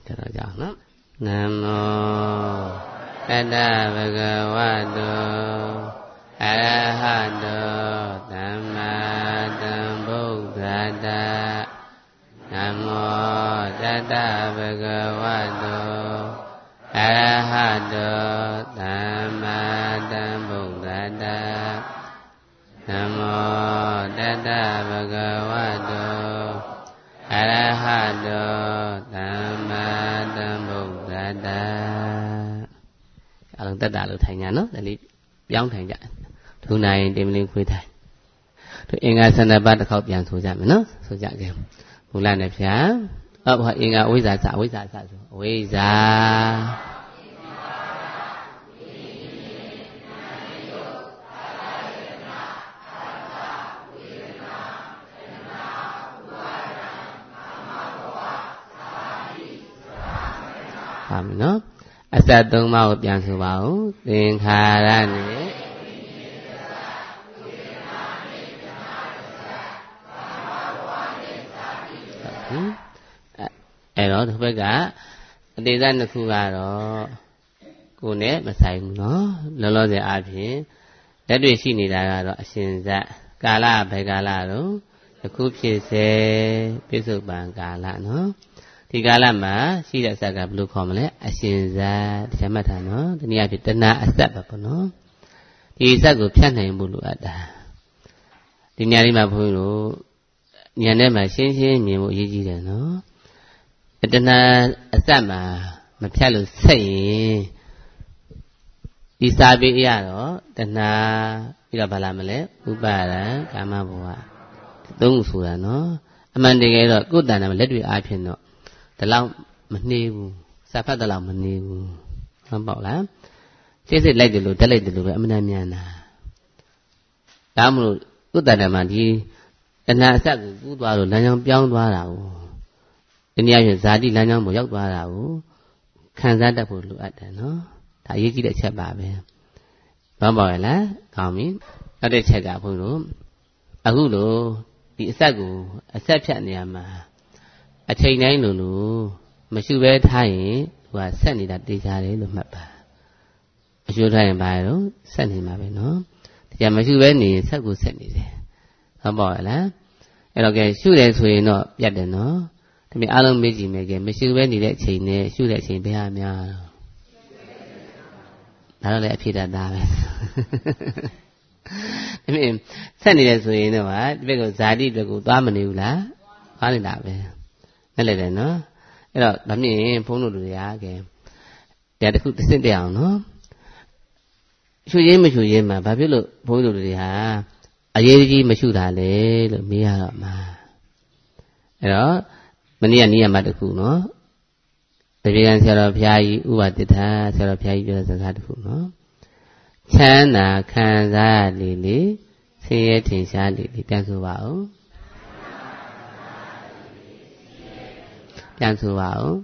cho nó chọn nó Nam mô Tát Bhagavato Arahato Samma Sambuddhassa Nam mô Tát Bhagavato Arahato Samma Sambuddhassa Nam mô Tát Bhagavato Arahato Samma Sambuddhassa. Lần tất cả được thành nhà nó để đi giống thành dạng thứ này đem lên khuê thầy thứ inga sanaba đã khóc dạng số dạng nó số dạng kìa một lần này phía hỏi inga ôi già nó asa tung mau dạng số bảo tiền khả ra này đó thôi với cả đi ra nó khu gà đó cô né mà xài nó lo gì à phía để đuổi xin đi ra đó xin ra cả là phải cả là đó khu phía xe biết sự bằng cả là nó thì cả là mà khi đã xảy ra blue com lấy xin ra thì mà thằng nó thì nhà phía tân na sát vào nó thì sát của phiên này blue ada thì nhà đi mà vui rồi nhà này mà xin nhiều gì gì đấy nó tân na sát mà phiên rồi xây đi xa bên kia đó tân na đi là bà làm lấy ubara kama bùa tung sủa nó anh đi cái đó cốt đàn mà lấy đuôi ai phiền nóแต่เรามันนิ่วสภาพแต่เรามันนิ่วเขาบอกแล้วเชื่อสิไล่ดูแต่ไล่ดูแบบไม่ได้มีนะตามรู้ก็แต่ละมันที่ตนาสักกูตัวรู้แล้วยังเปี้ยงตัวเราทีนี้อย่างซาดีแล้วยังหมดยกตัวเราขันซาตะพูรู้อัดเนาะถ้ายิ่งจีเด็ดเช็ดบาปเลยเขาบอกแล้วเขามีก็ได้เช็ดกับพูรู้อากูรู้ที่สักกูสักเพี้ยนเนี่ยมาအချိန်တိုင်းလို့မရှိဘဲထားရင်သူကဆက်နေတာတေချာတယ်လို့မှတ်ပါအကျိုးထားရင်ဘာလို့ဆက်နေမှာပဲနော်တရားမရှိဘဲနေဆက်ကိုဆက်နေတယ်ဟုတ်ပါလားအဲ့တော့ကဲရှုတယ်ဆိုရင်တော့ပြတ်တယ်နော်ဒါပေမဲ့အားလုံးမေ့ကြည့်မယ်ကဲမရှိဘဲနေတဲ့အချိန်နဲ့ရှုတဲ့အချိန်ဘယ်ဟာများဒါတော့လည်းအဖြစ်တတ်တာပဲဒါပေမဲ့ဆက်နေတယ်ဆိုရင်တော့ဒီဘက်ကဇာတိဘက်ကိုသွားမနေဘူးလားသွားနေတာပဲนั่นแหละเนาะအဲ့တော့ဒါမြင်ဘုန်းတို့တွေကတရားတစ်ခုတစ်စင့်တက်အောင်เนาะရှုရင်းမရှုရင်းမှာဘာဖြစ်လို့ဘုန်းတို့တွေဟာအရေးကြီးမရှုတာလဲလို့မေးရတော့မှာအဲ့တော့မနေ့ကနေ့မှာတစ်ခုเนาะတပည့်ကံဆရာတော်ဘုရားကြီးဥပတိထာဆရာတော်ဘုရားကြီးပြောတဲ့စကားတစ်ခုเนาะချမ်းသာခံစားလေဆင်းရဲထင်ရှားလေပြန်ဆိုပါဦးပြန်ဆိုပါဦး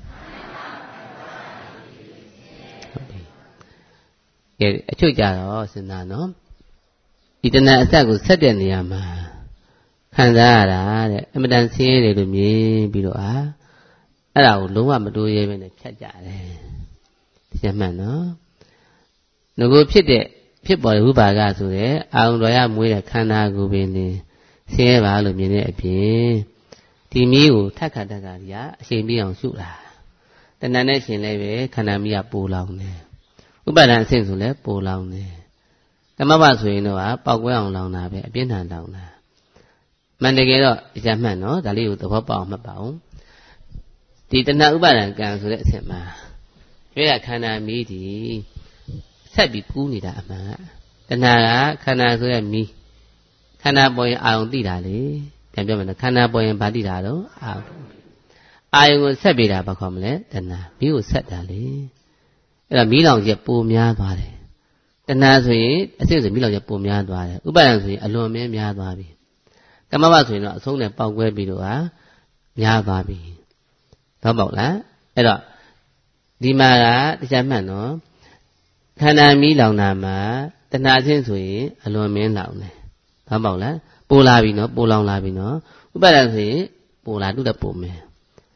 ကဲအချုပ်ကြတော့စဉ်းစားနော်ဒီတဏှာအစကိုဆက်တဲ့နေရာမှာခံစားရတာတဲ့အမတန်ဆင်းရဲတယ်လို့မြင်ပြီးတော့အဲ့ဒါကိုလုံးဝမတိုးရဲပဲနဲ့ဖြတ်ကြတယ်ဒီမှန်နော်ငကိုဖြစ်ပေါ်တဲ့ဝိပါကဆိုတဲ့အာရုံတော်ရမွေးတဲ့ခန္ဓာကိုယ်ပင်ဆင်းရဲပါလို့မြင်တဲ့အပြင်ဒီမီးကိုထက်ခါတက်ခါကြီးအချိန်ပြည့်အောင်ရှုတာတဏှာနဲ့ရှင်လည်းပဲခန္ဓာမီးကပိုလောင်တယ်ဥပါဒံအဆင့်ဆိုလည်းပိုလောင်တယ်ကမ္မဘဆိုရင်တော့ပေါက်ကွဲအောင်လောင်တာပဲအပြင်းထန်လောင်တာမှန်တကယ်တော့အကြမှန်နော်ဒါလေးကိုသဘောပေါက်အောင်မှတ်ပါဦးဒီတဏှာဥပါဒံကံဆိုတဲ့အဆင့်မှာကျွေးရခန္ဓာမီးဒီဆက်ပြီးကူးနေတာအမှန်တဏှာကခန္ဓာဆိုတဲ့မီးခန္ဓာပေါ်ရင်အာရုံသိတာလေပြန်ပြောမယ်နော်ခန္ဓာပေါ်ရင်ဗာတိတာတော့အာယုံကိုဆက်ပေးတာဘာခေါ်မလဲတဏှာမီးကိုဆက်တာလေအဲ့တော့မီးလောင်ချက်ပိုများသွားတယ်တဏှာဆိုရင်အစစ်ဆိုမီးလောင်ချက်ပိုများသွားတယ်ဥပါဒံဆိုရင်အလွန်များသွားပြီကမ္မဘဆိုရင်တော့အဆုံးနဲ့ပေါက်ကွဲပြီးတော့များသွားပြီတော့ပေါ့လားအဲ့တော့ဒီမှာကတရားမှန်နော်ခန္ဓာမီးလောင်တာမှာတဏှာချင်းဆိုရင်အလွန်မင်းလောင်တယ်တော့ပေါ့လားပိုလာပြီနော်ပိုလောင်လာပြီနော်ဥပါဒံဆိုရင်ပိုလာတုတ်တဲ့ပိုမယ်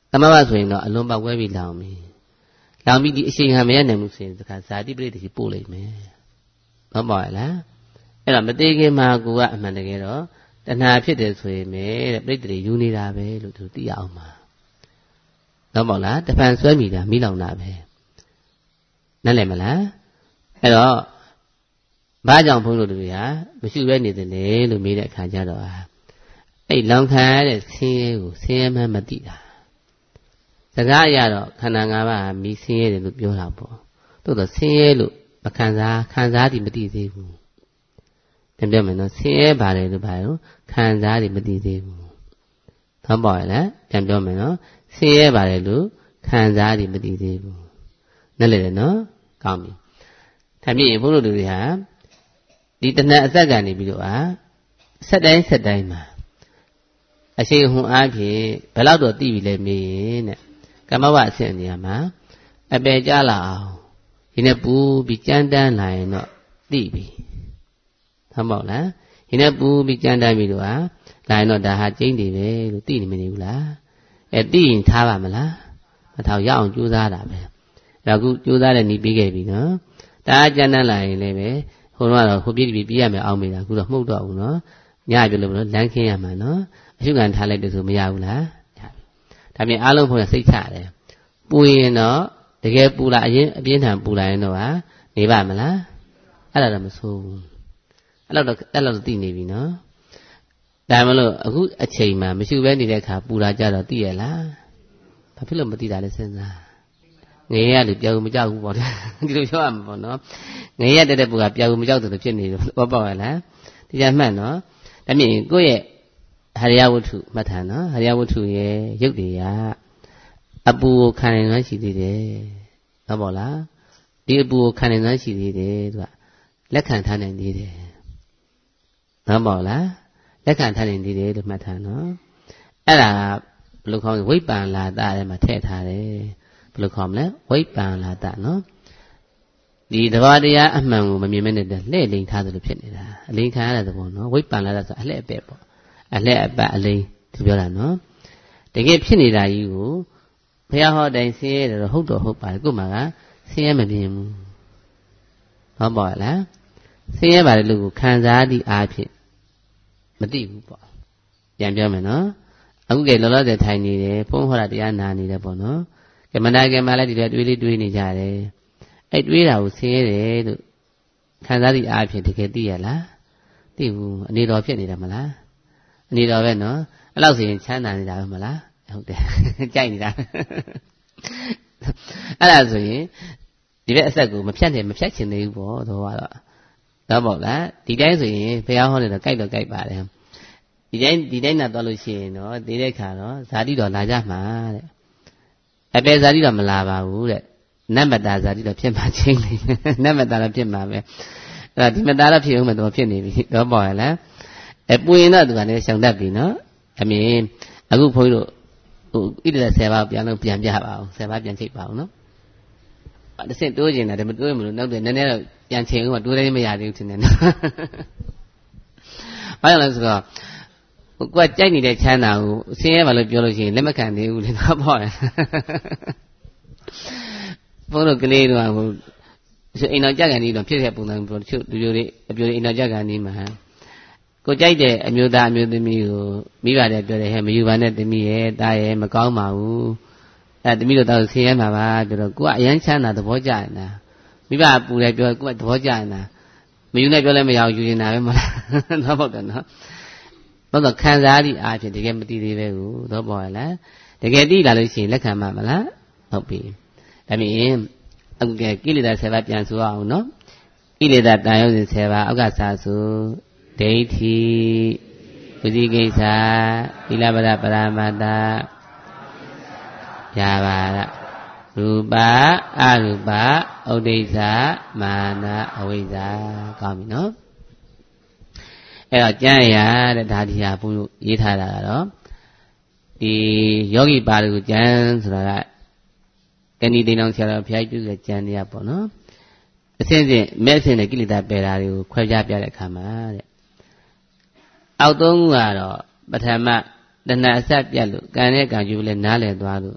သမဘဆိုရင်တော့အလွန်ပေါက်ဝဲပြီးလောင်ပြီလောင်ပြီးဒီအရှိန်ဟာမရနိုင်ဘူးဆိုရင်တခါဇာတိပရိသေပို့လိုက်မယ်ဟုတ်ပါရဲ့လားအဲ့တော့မသေးခင်မှာကိုကအမှန်တကယ်တော့တဏှာဖြစ်တယ်ဆိုရင်တဲ့ပရိသေယူနေတာပဲလို့သူသိရအောင်ပါဟုတ်ပါလားတဖန်ဆွဲမိတာမိလောင်တာပဲနားလည်မလားအဲ့တော့ဘာကြောင့်ဘုန်းတို့တွေကမရှိဘဲနေတယ်လေလို့မေးတဲ့အခါကျတော့အဲ့လောင်ခံရတဲ့ဆင်းရဲကိုဆင်းရဲမှမသိတာစကားအရတော့ခန္ဓာ၅ပါးမီးဆင်းရဲတယ်လို့ပြောတာပေါ့သို့တော့ဆင်းရဲလို့မခံစားသည်မသိသေးဘူးပြန်ပြောမယ်နော်ဆင်းရဲပါတယ်လို့ပါတော့ခံစားသည်မသိသေးဘူးဟုတ်ပါရဲ့လားပြန်ပြောမယ်နော်ဆင်းရဲပါတယ်လို့ခံစားသည်မသိသေးဘူးနားလည်တယ်နော်ကောင်းပြီဒါဖြင့်ဘုန်းတော်တို့တွေဟာဒီတဏှာအသက်ကနေပြီးတော့ဆက်တိုင်းမှာအရှိန်ဟုန်အားဖြင့်ဘယ်လောက်တော့သိပြီလဲမေးရင်တဲ့ကမ္မဝအဆင့်နေရာမှာအပယ်ကြလာအောင်ဒီနဲ့ပူပြီးကြမ်းတမ်းလာရင်တော့သိပြီဟုတ်ပါ့လားဒီနဲ့ပူပြီးကြမ်းတမ်းပြီးတော့လာရင်တော့ဒါဟာကျိန်းတယ်ပဲလို့သိနေမနေဘူးလားသိရင်ထားပါမလားမထားရအောင်ကြိုးစားတာပဲဒါခုကြိုးစားတဲ့ဤပြီးခဲ့ပြီနော်ဒါကြမ်းတမ်းလာရင်လည်းပဲဟိုတော့ဟိုပြည့်ပြည့်ရမယ်အောင်မေးတာခုတော့မှုတ်တော့ဘူးနော်ညပြလို့မလို့လမ်းခင်းရမှာနော်အရှုခံထားလိုက်တယ်ဆိုမရဘူးလားဒါပြင်အားလုံးဘုရားစိတ်ချတယ်ပူရင်တော့တကယ်ပူလာအရင်အပြင်းထန်ပူလာရင်တော့နေပါမလားအဲ့ဒါတော့မဆိုးဘူးအဲ့လောက်တော့သိနေပြီနော်ဒါမှမဟုတ်အခုအချိန်မှာမရှိဘဲနေတဲ့အခါပူလာကြတော့သိရလားဘာဖြစ်လို့မသိတာလဲစဉ်းစားငရေရလူပြောင်းမကြောက်ဘူးပေါ့ဒီလိုပြောရမှာပေါ့နော်ငရေရတက်ပူကပြောင်းမကြောက်တယ်လို့ဖြစ်နေတယ်ပေါ့ပေါ့ရလားဒီကြမှတ်နော်ဒါမြင်ကိုယ့်ရဲ့ဟရိယဝတ္ထုမှတ်ထားနော်ဟရိယဝတ္ထုရဲ့ရုပ်တွေကအပူကိုခံနိုင်စွမ်းရှိသေးတယ်ဟုတ်ပါလားဒီအပူကိုခံနိုင်စွမ်းရှိသေးတယ်သူကလက်ခံထားနိုင်သေးတယ်ဟုတ်ပါလားလက်ခံထားနိုင်သေးတယ်လို့မှတ်ထားနော်အဲ့ဒါဘယ်လိုခေါ်လဲဝိပ္ပန္လာတထဲမှာထည့်ထားတယ်ဘယ်လိုခေါ်မလဲဝိပ္ပန္လာတနော်ဒီတဘာတရားအမှန်ကိုမမြင်မဲနဲ့လှည့်လိန်ထားသလိုဖြစ်နေတာအလိန်ခံရတဲ့သဘောနော်ဝိပ္ပန္လာတဆိုအလှည့်အပဲ့ပေါ့အလှည့်အပတ်အလိန်ဒီပြောတာနော်တကယ်ဖြစ်နေတာကြီးကိုဘုရားဟောတိုင်းဆင်းရဲတယ်တော့ဟုတ်တော့ဟုတ်ပါတယ်ကို့မှာကဆင်းရဲမမြင်ဘူးဟုတ်ပါလားဆင်းရဲပါတယ်လို့ကိုခံစားသည့်အားဖြင့်မသိဘူးပေါ့ပြန်ပြောမယ်နော်အခုကလောလောဆယ်ထိုင်နေတယ်ဘုန်းဟောတာတရားနာနေတယ်ပေါ့နော်ကမ္မနာကမ္မလည်းဒီလိုတွေးနေကြတယ်အဲ့တွေးတာကိုဆင်းရဲတယ်လို့ခံစားသည့်အားဖြင့်တကယ်သိရလားသိဘူးအနေတော်ဖြစ်နေတာမလားအနေတော်ပဲနော်အဲ့လောက်ဆိုရင်ချမ်းသာနေတာပဲမလားဟုတ်တယ်ကြိုက်နေတာအဲ့ဒါဆိုရင်ဒီဘက်အဆက်ကိုမဖြတ်ချင်သေးဘူးပေါ့တော့တော့ပေါ့လားဒီတိုင်းဆိုရင်ဘုရားဟောနေတော့ကြိုက်တော့ကြိုက်ပါတယ်ဒီတိုင်းနာတော့လို့ရှိရင်တော့ဒီတဲ့ခါတော့ဇာတိတော်လာကြမှာတဲ့အပေဇာတိတော်မလာပါဘူးတဲ့နတ်မတာဇာတိတော်ဖြစ်မှချင်းနေနတ်မတာတော့ဖြစ်မှာပဲအဲ့ဒါဒီမတာတော့ဖြစ်အောင်မတော့ဖြစ်နေပြီတော့ပေါ့ရလားပူရင်တော့သူကလည်းရှောင်တတ်ပြီနော်အမြင်အခုဘုန်းကြီးတို့ဟိုဣတိ10ပါးပြန်လို့ပြန်ပြပါအောင်10ပါးပြန်ချိတ်ပါအောင်နော်တစ်ဆင့်တိုးကျင်တယ်မတိုးရင်မလို့နောက်တယ်နည်းနည်းတော့ပြန်ချိန်ဦးမှတိုးလည်းမရသေးဘူးထင်တယ်နော်ဘာလို့လဲဆိုတော့ကိုကကြိုက်နေတဲ့ချမ်းသာကိုဆင်းရဲပါလို့ပြောလို့ရှိရင်လက်မခံသေးဘူးလေတော့ပေါ့တယ်ဘုန်းတော်ကလေးတို့ကဟိုအိမ်တော်ကြက်ကန်ကြီးတော့ဖြစ်တဲ့ပုံစံပြောတချို့လူမျိုးတွေအပြိုတွေအိမ်တော်ကြက်ကန်ကြီးမှာကိုကြိုက်တဲ့အမျိုးသားအမျိုးသမီးကိုမိဘတွေပြောတယ်ဟဲ့မယူပါနဲ့သမီးရဲ့တားရဲ့မကောင်းပါဘူးအဲသမီးတို့တော့ဆင်းရဲမှာပါပြောတော့ကိုကအရန်ချမ်းသာသဘောကျနေတာမိဘပူတယ်ပြောကိုကသဘောကျနေတာမယူနဲ့ပြောလည်းမရဘူးယူနေတာပဲမလားတော့ဟုတ်တယ်နော်ဘာလို့ခံစားရည်အားဖြင့်တကယ်မသိသေးပဲကိုတော့ပေါ်ရလားတကယ်သိလာလို့ရှိရင်လက်ခံမှာမလားဟုတ်ပြီဒါမြင်အခုကကိလေသာ10ပါးပြန်ဆိုအောင်နော်ကိလေသာတန်ရုံးစဉ်10ပါးအောက်ကစားဆိုဒိဋ္ဌိဝိသိကိစ္စသီလပဒပရမတ္တญาပါဒရူပအရူပဥဒိစ္စမာနအဝိဇ္ဇာကောင်းပြီနော်အဲ့တော့ကျမ်းရတဲ့ဒါဒီဟာဘုရားရေးထားတာကတော့ဒီယောဂီပါဠိကိုကျမ်းဆိုတာကဏီတိန်အောင်ဆရာတော်ဘုရားပြုတဲ့ကျမ်းတရားပေါ့နော်အစဉ်စဉ်မဲ့အစဉ်နဲ့ကိလေသာပယ်တာတွေကိုခွဲခြားပြတဲ့အခါမှာတဲ့အောက်သုံးခုကတော့ပထမတဏှာအဆက်ပြတ်လို့ကံနဲ့ကံကျိုးလည်းနားလည်သွားလို့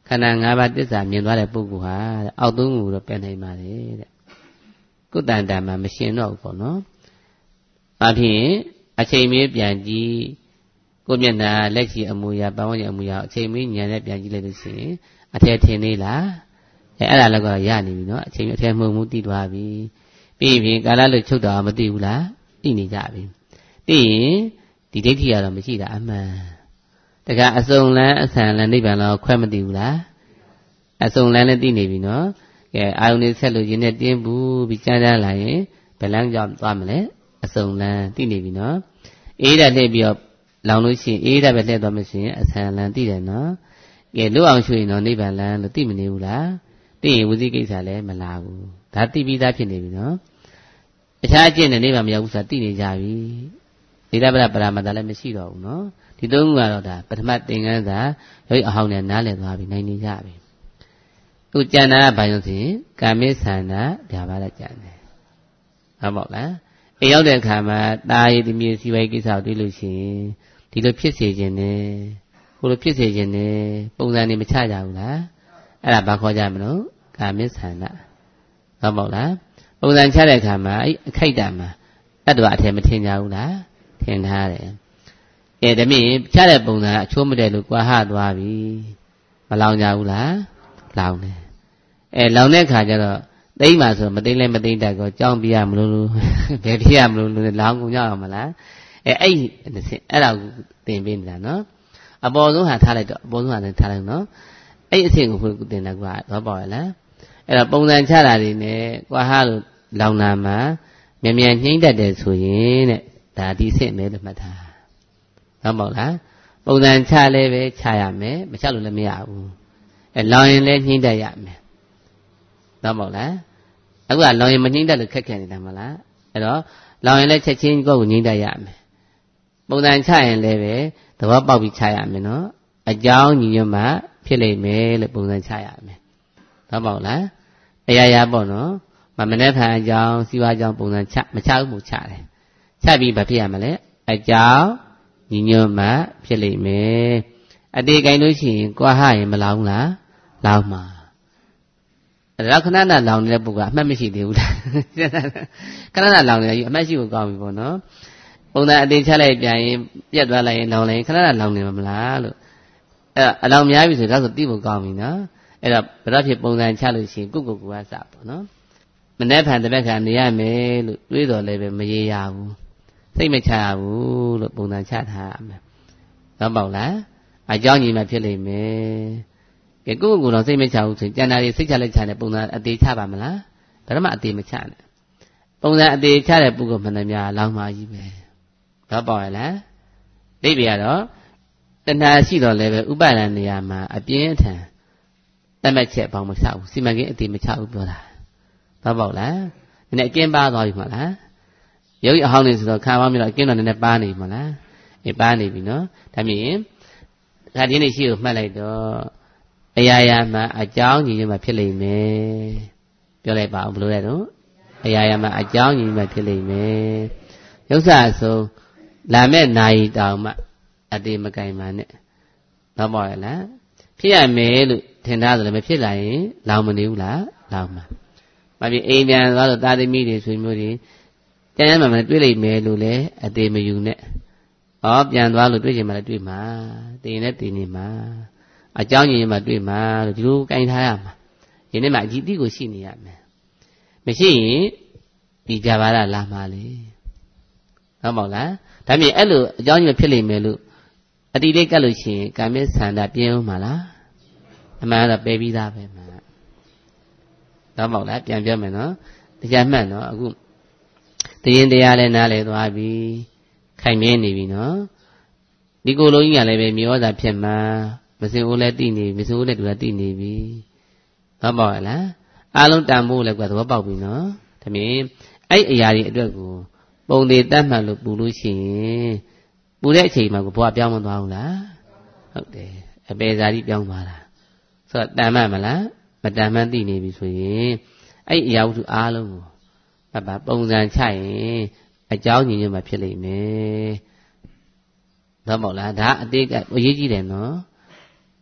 ခန္ဓာ၅ပါးသစ္စာမြင်သွားတဲ့ပုဂ္ဂိုလ်ဟာအောက်သုံးခုတော့ပြန်နိုင်ပါလေတဲ့ကုတ္တန်တံမှာမရှင်တော့ဘူးပေါ့နော်အဖြစ်အချိန်မီပြန်ကြည့်ကိုမျက်နှာလက်ရှိအမူအရာပတ်ဝန်းကျင်အမူအရာအချိန်မီဉာဏ်နဲ့ပြန်ကြည့်လိုက်လို့ရှိရင်အထက်ထင်နေလားအဲ့ဒါလည်းကတော့ရနေပြီနော်အချိန်အထက်မှုတည်သွားပြီပြီးရင်ကာလလို့ချုပ်တာမသိဘူးလားသိနေကြပြီသိရင်ဒီဒိဋ္ဌိကတော့မရှိတာအမှန်တခါအစုံလန်းအဆန်လန်းနိဗ္ဗာန်တော့ခွဲမသိဘူးလားအစုံလန်းလည်းသိနေပြီနော်ကဲအာယုန်နဲ့ဆက်လို့ရင်းနဲ့တင်းဘူးပြီးကြားလာရင်ဘယ်လမ်းကြောင့်သွားမလဲအစုံလန်းသိနေပြီနော်အေးဓာတ်လှည့်ပြီးတော့လောင်လို့ရှိရင်အေးဓာတ်ပဲလှည့်သွားမှရှိရင်အဆန်လန်းသိတယ်နော်ကဲလို့အောင်ရွှေရင်တော့နိဗ္ဗာန်လန်းလို့သိမနေဘူးလားသိရင်ဝိသိကိစ္စလည်းမလာဘူးဒါသိပြီးသားဖြစ်နေပြီနော်အခြားအကျင့်နဲ့နိဗ္ဗာန်မရောက်ဘူးဆိုတာသိနေကြပြီဒိဋ္ဌပရပရမတ္တလည်းမရှိတော့ဘူးနော်ဒီသုံးခုကတော့ဒါပထမသင်္ကန်းစာရုပ်အဟောင်းနဲ့နားလည်သွားပြီနိုင်နေကြပြီသူကျန်တာကဘာလို့ဆိုရင်ကာမိသန္တာဗျာပါဒကျန်တယ်ဟုတ်ပါ့လားအိမ်ရောက်တဲ့အခါမှာတာရည်တမြေစီဝိုင်းကိစ္စကိုတွေ့လို့ရှိရင်ဒီလိုဖြစ်စေခြင်းနဲ့ဟိုလိုဖြစ်စေခြင်းနဲ့ပုံစံတွေမချကြဘူးလားအဲ့ဒါဘာခေါ်ကြမလို့ကာမိသန္တာဟုတ်ပါ့လားပုံစံချတဲ့အခါမှာအဲ့အခိုက်တံမှာအဲ့တော့အထည်မထင်ကြဘူးလားထင်ထားတယ်ကဲဒါမြင်ချတဲ့ပုံစံအချိုးမတဲ့လို့ကွာဟသွားပြီမလောင်ကြဘူးလားလောင်တယ်လောင်တဲ့အခါကျတော့သိမ့်ပါဆိုမသိမ့်လဲမသိမ့်တတ်ကောကြောင်းပြရမလို့ဘယ်ပြရမလို့လောင်ကုန်ကြအောင်မလားအဲ့ဒါကိုသင်ပေးနေတာနော်အပေါ်ဆုံးဟာထားလိုက်တော့အပေါ်ဆုံးဟာထားလိုက်နော်အဲ့အဆင့်ကိုသင်တာကတော့ပေါ့ရလားအဲ့တော့ပုံစံချတာတွေနဲ့ကွာဟလို့လောင်တာမှာမြန်မြန်နှိမ့်တတ်တယ်ဆိုရင်တဲ့ဒါဒီအဆင့်ပဲလို့မှတ်ထားဟုတ်ပါ့လားပုံစံချလဲပဲချရမယ်မချလို့လည်းမရဘူးလောင်ရင်လည်းနှိမ့်တတ်ရမယ်ဟုတ်ပါ့လားအခုကလောင်ရင်မနှိမ့်တတ်လို့ခက်ခဲနေတာမလားအဲ့တော့လောင်ရင်လည်းချက်ချင်းကိုယ်ကိုနှိမ့်တတ်ရမယ်ပုံစံချရင်လည်းပဲသဘောပေါက်ပြီးချရမယ်နော်အကြောင်းညီညွတ်မှဖြစ်လိမ့်မယ်လို့ပုံစံချရမယ်ဟုတ်ပါ့လားတရားရပေါ့နော်မနေ့ဖန်အကြောင်းစီဝါအကြောင်းပုံစံချမချဘူးမို့ချတယ်ချပြီးဘာဖြစ်ရမလဲအကြောင်းညီညွတ်မှဖြစ်လိမ့်မယ်အတေကင်လို့ရှိရင်ကွာဟရင်မလောင်လားလောင်မှာဒါခဏခဏလောင်နေတဲ့ပုဂ္ဂိုလ်ကအမှတ်မရှိသေးဘူးလားခဏခဏလောင်နေတယ်အမှတ်ရှိဖို့ကောင်းပြီပေါ့နော်ပုံစံအတေချလိုက်ပြန်ရင်ပြတ်သွားလိုက်ရင်လောင်လိုက်ရင်ခဏခဏလောင်နေမှာမလားလို့အဲ့အလောင်များပြီဆိုတော့သိဖို့ကောင်းပြီနော်အဲ့တော့ဘယ်တော့ဖြစ်ပုံစံချလို့ရှိရင်ကိုကစပေါ့နော်မနေ့ဖန်တစ်ပတ်ခါနေရမယ်လို့တွေးတော်လည်းပဲမရေရဘူးစိတ်မချရဘူးလို့ပုံစံချထားရမယ်ဟုတ်ပါ့လားအကြောင်းညီမှဖြစ်လိမ့်မယ်ကဲကိုတော့စိတ်မချဘူးဆိုရင်ကျန်တာတွေစိတ်ချလက်ချတဲ့ပုံစံအသေးချပါမလားဒါမှအသေးမချနဲ့ပုံစံအသေးချတဲ့ပုဂ္ဂိုလ်မှန်တယ်များလောင်ပါကြီးပဲဟုတ်ပါ့လားဒိဋ္ဌိကတော့တဏှာရှိတော်လည်းပဲဥပါဒဏ်နေရာမှာအပြင်းအထန်တတ်မှတ်ချက်ပေါင်းမချဘူးစီမံကိန်းအသေးမချဘူးပြောတာဟုတ်ပါ့လားနည်းနည်းအကျဉ်းပါသွားပြီမလားရုပ်အဟောင်းနေဆိုတော့ခံပေါင်းပြီးတော့အကျဉ်းတော့နည်းနည်းပါနေပြီမလားပါနေပြီနော်ဒါမြင်ခါဒီနေ့ရှိကိုမှတ်လိုက်တော့အရာရာမှာအကြောင်းညီညွတ်မှဖြစ်လိမ့်မယ်ပြောလိုက်ပါဦးဘယ်လိုလဲတော့အရာရာမှာအကြောင်းညီညွတ်မှဖြစ်လိမ့်မယ်ရုပ်ဆအဆုံးလာမဲ့နာယီတောင်မှအတေမကင်ပါနဲ့တော့ပေါ့ရလားဖြစ်ရမယ်လို့ထင်ထားတယ်လည်းမဖြစ်လာရင်လောင်မနေဘူးလားလောင်မှာမဖြစ်အိမ်ပြန်သွားတော့တာသမီတွေဆွေမျိုးတွေကျန်ရမှမတွေ့လိမ့်မယ်လို့လည်းအတေမယူနဲ့ပြန်သွားလို့တွေ့ချင်မှလည်းတွေ့မှာတည်ရင်လည်းတည်နေမှာအကြောင်းညီမှတွေ့မှာလို့ဒီလိုကင်ထားရမှာဒီနေ့မှအကြည့်တိကိုရှိနေရမယ်မရှိရင်ဒီကြပါလားလာမှာလေဟုတ်ပါ့လားဒါမြင်အဲ့လိုအကြောင်းညီဖြစ်လိမ့်မယ်လို့အတိလေးကတ်လို့ရှိရင်ကာမိသန္တာပြင်းအောင်မှာလားအမှန်တော့ပယ်ပြီးသားပဲမှာဟုတ်ပါ့လားပြန်ပြောမယ်နော်တရားမှတ်နော်အခုတရားတရားလည်းနားလည်သွားပြီခိုင်မြဲနေပြီနော်ဒီကိုယ်လုံးကြီးကလည်းပဲမြေဩဇာဖြစ်မှာမစင်ဦးလည်းသိနေမစင်ဦးလည်းတူလည်းသိနေပြီဟုတ်ပါ့လားအားလုံးတန်ဖို့လည်းကွာသဘောပေါက်ပြီနော်ဒါမြင်အဲ့အရာတွေအတွက်ကိုပုံသေးတတ်မှတ်လို့ပူလို့ရှိရင်ပူတဲ့အချိန်မှာကိုဘဝပြောင်းမသွားဘူးလားဟုတ်တယ်အပေစာကြီးပြောင်းသွားတာဆိုတော့တန်မှတ်မလားမတန်မှတ်သိနေပြီဆိုရင်အဲ့အရာဝတ္ထုအားလုံးကိုပုံစံချရင်အကြောင်းညီညွတ်မှဖြစ်လိမ့်မယ်တော့မဟုတ်လားဒါအသေးကအရေးကြီးတယ်နော်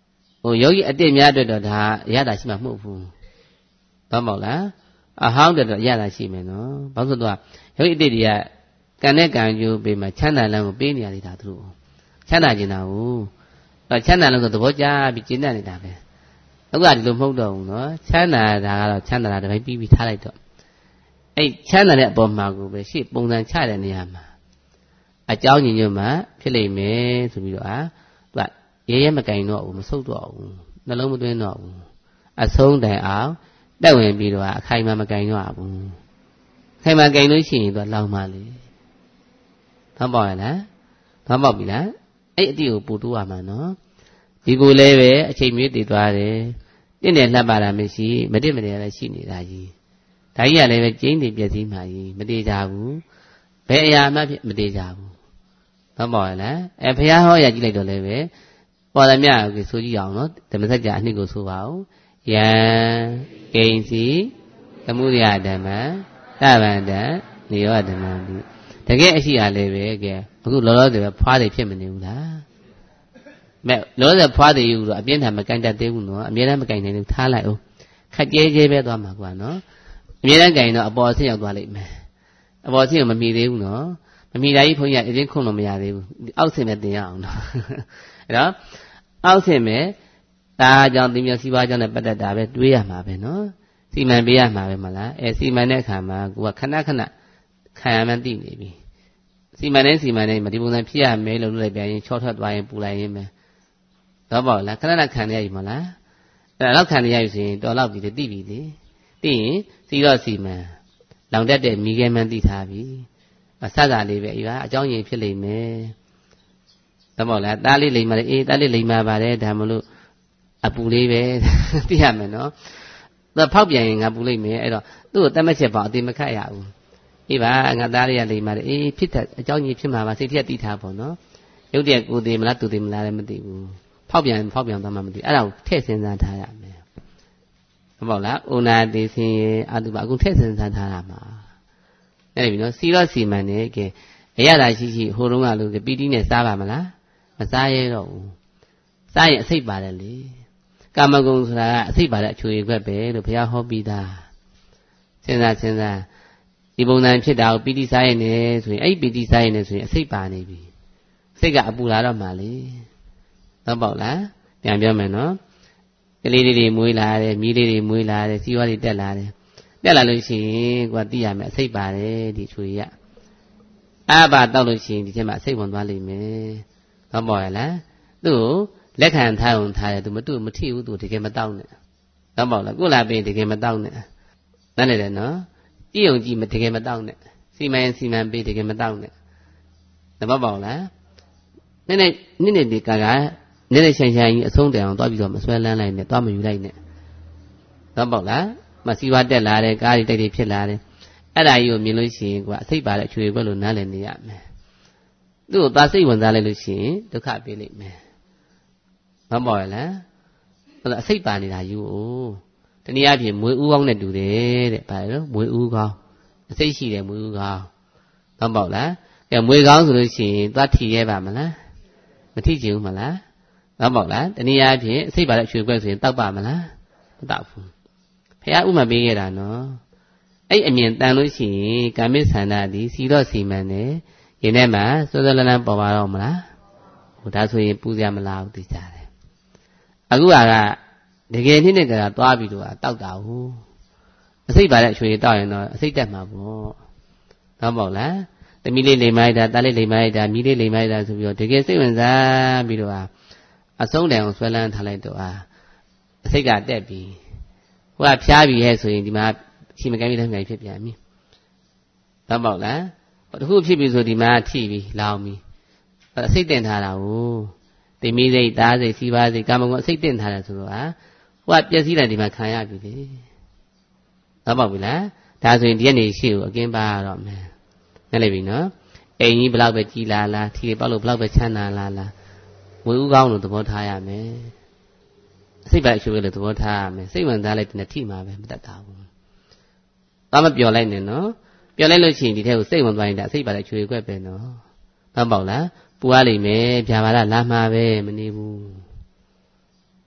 ယောဂီအတိတ်များအတွက်တော့ဒါရတာရှိမှာမဟုတ်ဘူးတော့မဟုတ်လားအဟောင်းတော့ရတာရှိမယ်နော်ဘာလို့ဆိုတော့ယောဂီအတိတ်တွေကကံနဲ့ကံကျိုးပေးမှချမ်းသာလမ်းကိုပေးနေရသေးတာသူတို့ချမ်းသာကျင်တာကိုချမ်းသာလို့ဆိုသဘောကျပြီးကျင့်တတ်နေတာပဲအခုကဒီလိုမဟုတ်တော့ဘူးနော်ချမ်းသာတာကတော့ချမ်းသာတာတစ်ပိုင်းပြီးထားလိုက်တော့အဲ့ချမ်းသာတဲ့အပေါ်မှာကိုပဲရှေ့ပုံစံချတဲ့နေရာမှာအကြောင်းညွှန်မှဖြစ်လိမ့်မယ်ဆိုပြီးတော့သူကရဲရဲမကင်တော့ဘူးမဆုတ်တော့ဘူးနှလုံးမသွင်းတော့ဘူးအဆုံးတိုင်အောင်တက်ဝင်ပြီးတော့အခိုင်အမာမကင်တော့ဘူးအခိုင်အမာကင်လို့ရှိရင်သူကလောင်ပါလေသောက်ပေါက်ရလားသောက်ပေါက်ပြီလားအဲ့အတိကိုပူတိုးရမှာနော်ဒီကိုလည်းပဲအချိန်မြင့်တည်သွားတယ်တင့်တယ်လှပ်ပါတာမရှိမတင့်မတယ်လည်းရှိနေတာကြီးဒါကြီးကလည်းပဲကျင်းတယ်ပြည့်စည်မှကြီးမတည်ကြဘူးဘယ်အရာမှဖြစ်မတည်ကြဘူးသောက်ပေါက်ရလားဘုရားဟောရကြည့်လိုက်တော့လည်းပဲပေါ်သမျှကိုဆိုကြည့်အောင်နော်ဓမ္မစကြာအနှစ်ကိုဆိုပါဦးယံကိဉ္စီသမုဒယဓမ္မသဗ္ဗန္တနိရောဓဓမ္မတိတကယ်အရှိရလည်းပဲကဲအခုလောလောဆယ်ပဲဖွားတယ်ဖြစ်မနေဘူးလားမဲ့လောလောဆယ်ဖွားတယ်ယူတော့အပြင်းထန်မကန်တတ်သေးဘူးနော်အမြဲတမ်းမကန်နိုင်ဘူးထားလိုက်အောင်ခက်ကြဲကြဲပဲသွားမှာကွာနော်အမြဲတမ်းကန်တော့အပေါ်အဆင့်ရောက်သွားလိမ့်မယ်အပေါ်အဆင့်ကိုမမီသေးဘူးနော်မမီတာကြီးဘုန်းကြီးကအရင်ခုံလို့မရသေးဘူးအောက်ဆင့်ပဲတင်ရအောင်နော်အဲ့တော့အောက်ဆင့်ပဲဒါကြောင့်ဒီမျိုးစီးပွားကြောင့်လည်းပတ်သက်တာပဲတွေးရမှာပဲနော်စီမံပေးရမှာပဲမလားစီမံတဲ့အခါမှာကိုကခဏခဏခံရမှန်းသိနေပြီစီမံတိုင်းမဒီပုံစံဖြစ်ရမယ်လို့လုပ်လိုက်ပြန်ရင်ချောထွက်သွားရင်ပူလိုက်ရင်ပဲတော့ပေါ့လားခဏခဏခံရရည်မလားအဲ့တော့ခံရရည်ဆိုရင်တော်တော့ပြီသိပြီလေသိရင်စီတော့စီမံလောင်တတ်တဲ့မိခဲမှန်းသိထားပြီအစစလေးပဲအကြောင်းရင်းဖြစ်လိမ့်မယ်တော့ပေါ့လားတားလေးလိမ့်ပါလေတားလေးလိမ့်ပါပါတယ်ဒါမလို့အပူလေးပဲသိရမယ်နော်သူဖောက်ပြန်ရင်ငါပူလိမ့်မယ်အဲ့တော့သူ့ကိုတတ်မှတ်ချက်ပေါ့အသေးမခတ်ရဘူးအေးပါငါသားလေးကလိမ့်ပါတယ်ဖြစ်တဲ့အကြောင်းကြီးဖြစ်မှာပါစိတ်ထက်သိထားပေါ့နော်ရုပ်တရက်ကိုသေးမလားသူသေးမလားလည်းမသိဘူးဖောက်ပြန်သွားမှမသိအဲ့ဒါကိုထည့်စဉ်းစားထားရမယ်ဟုတ်ပါလားဩနာတိစင်အတုပါအခုထည့်စဉ်းစားထားတာမှာအဲ့ဒီနော်စီတော့စီမံနေကဲအရသာရှိဟိုတုန်းကလို့ပီတိနဲ့စားပါမလားမစားရဲတော့ဘူးစားရင်အစိတ်ပါတယ်လေကာမဂုဏ်ဆိုတာကအစိတ်ပါတဲ့အချွေခွက်ပဲလို့ဘုရားဟောပြီးသားစဉ်းစားဒီပုံစံဖြစ်တာကိုပီတိစားရင်ねဆိုရင်အဲ့ပီတိစားရင်ねဆိုရင်အစိတ်ပါနေပြီစိတ်ကအပူလာတော့မှလေတော့ပေါ့လားပြန်ပြောမယ်နော်ကလေးလေးတွေမွေးလာတယ်မြီးလေးတွေမွေးလာတယ်စီးပွားတွေတက်လာလို့ရှိရင်ကိုကသိရမယ်အစိတ်ပါတယ်ဒီချွေရအဘတောက်လို့ရှိရင်ဒီချက်မှာအစိတ်ဝင်သွားလိမ့်မယ်တော့ပေါ့ရလားသူ့ကိုလက်ခံထားအောင်ထားတယ်သူမထိဘူးသူတကယ်မတောက်နဲ့တော့ပေါ့လားကိုလာပေးတကယ်မတောက်နဲ့နားနေတယ်နော်ကြည့်အောင်ကြည့်မတကယ်မတောက်နဲ့စီမံပေးတကယ်မတောက်နဲ့တပတ်ပေါ့လားနည်းဒီကာကနည်းရှိုင်ကြီးအဆုံးတန်အောင်တွားပြီးတော့မဆွဲလန်းလိုက်နဲ့တွားမယူလိုက်နဲ့တော့ပေါ့လားမစီဝါတက်လာတယ်ကားတွေတိုက်တွေဖြစ်လာတယ်အဲ့ဒါကြီးကိုမြင်လို့ရှိရင်ကွာအစိတ်ပါတဲ့အချွေဘက်လို့နားလည်နေရမယ်သူ့ကိုသွားစိတ်ဝင်စားလိုက်လို့ရှိရင်ဒုက္ခပေးလိမ့်မယ်မပေါ့ရလားဟုတ်လားအစိတ်ပါနေတာယူကိုတနည်းအားဖြင့်မွေးဥကောင်းနဲ့တူတယ်တဲ့ဗါလို့မွေးဥကောင်းအစိတ်ရှိတယ်မွေးဥကောင်းမပေါ့လားကဲမွေးကောင်းဆိုလို့ရှိရင်သွားထီရဲပါမလားမထီချင်ဘူးမလားမပေါ့လားတနည်းအားဖြင့်အစိတ်ပါတဲ့အချွေခွက်ဆိုရင်တောက်ပါမလားမတောက်ဘူးဖះဥမပေးခဲ့တာနော်အဲ့အမြင်တန်လို့ရှိရင်ကာမိသန္တာဒီစီတော့စီမံတယ်ရင်ထဲမှာစောစောလန်းလန်းပေါ်ပါတော့မလားဟိုဒါဆိုရင်ပူစရာမလားဘူးသိကြတယ်အခုကတကယ်နဲ့ကသွားပြီးတော့တောက်တာဟုတ်အစိတ်ပါတဲ့အချွေတောက်ရင်တော့အစိတ်တက်မှာပေါ့တော့ပေါ့လားသမီးလေးလိမ်မိုက်တာသားလေးလိမ်မိုက်တာမြီးလေးလိမ်မိုက်တာဆိုပြီးတော့တကယ်စိတ်ဝင်စားပြီးတော့အဆုံးတန်အောင်ဆွဲလန်းထားလိုက်တော့အစိတ်ကတက်ပြီးဟိုကဖျားပြီးရဲ့ဆိုရင်ဒီမှာရှိမကမ်းပြီးလည်းငိုင်ဖြစ်ပြန်ပြီတော့ပေါ့လားတခုဖြစ်ပြီဆိုဒီမှာထိပြီးလောင်ပြီးအစိတ်တင်ထားတာကိုတိမိစိတ်သားစိတ်စီးပါးစိတ်ကာမဂုဏ်အစိတ်တင်ထားတယ်ဆိုတော့ဟိုကပျက်စီးလိုက်ဒီမှာခံရပြီလေတော့ပေါ့ပြီလားဒါဆိုရင်ဒီကနေရှေ့ကိုအကင်းပါရတော့မယ်နားလည်ပြီနော်အိမ်ကြီးဘလောက်ပဲကြီးလာလားထီတွေပေါက်လို့ဘလောက်ပဲချမ်းသာလာလားဝေဥကောင်းလို့သဘောထားရမယ်စိတ်ပါအရှုပ်လို့သဘောထားရမယ်စိတ်ဝင်စားလိုက်တဲ့ထိမှာပဲမတတ်တာဘူးတော့မပျော်လိုက်နဲ့နော်ပျော်လိုက်လို့ရှိရင်ဒီထဲကိုစိတ်ဝင်သွားရင်ဒါစိတ်ပါတဲ့ချွေခွက်ပဲနော်တော့ပေါ့လားပူရလိမ့်မယ်ဖြာပါလားလာမှာပဲမနေဘူး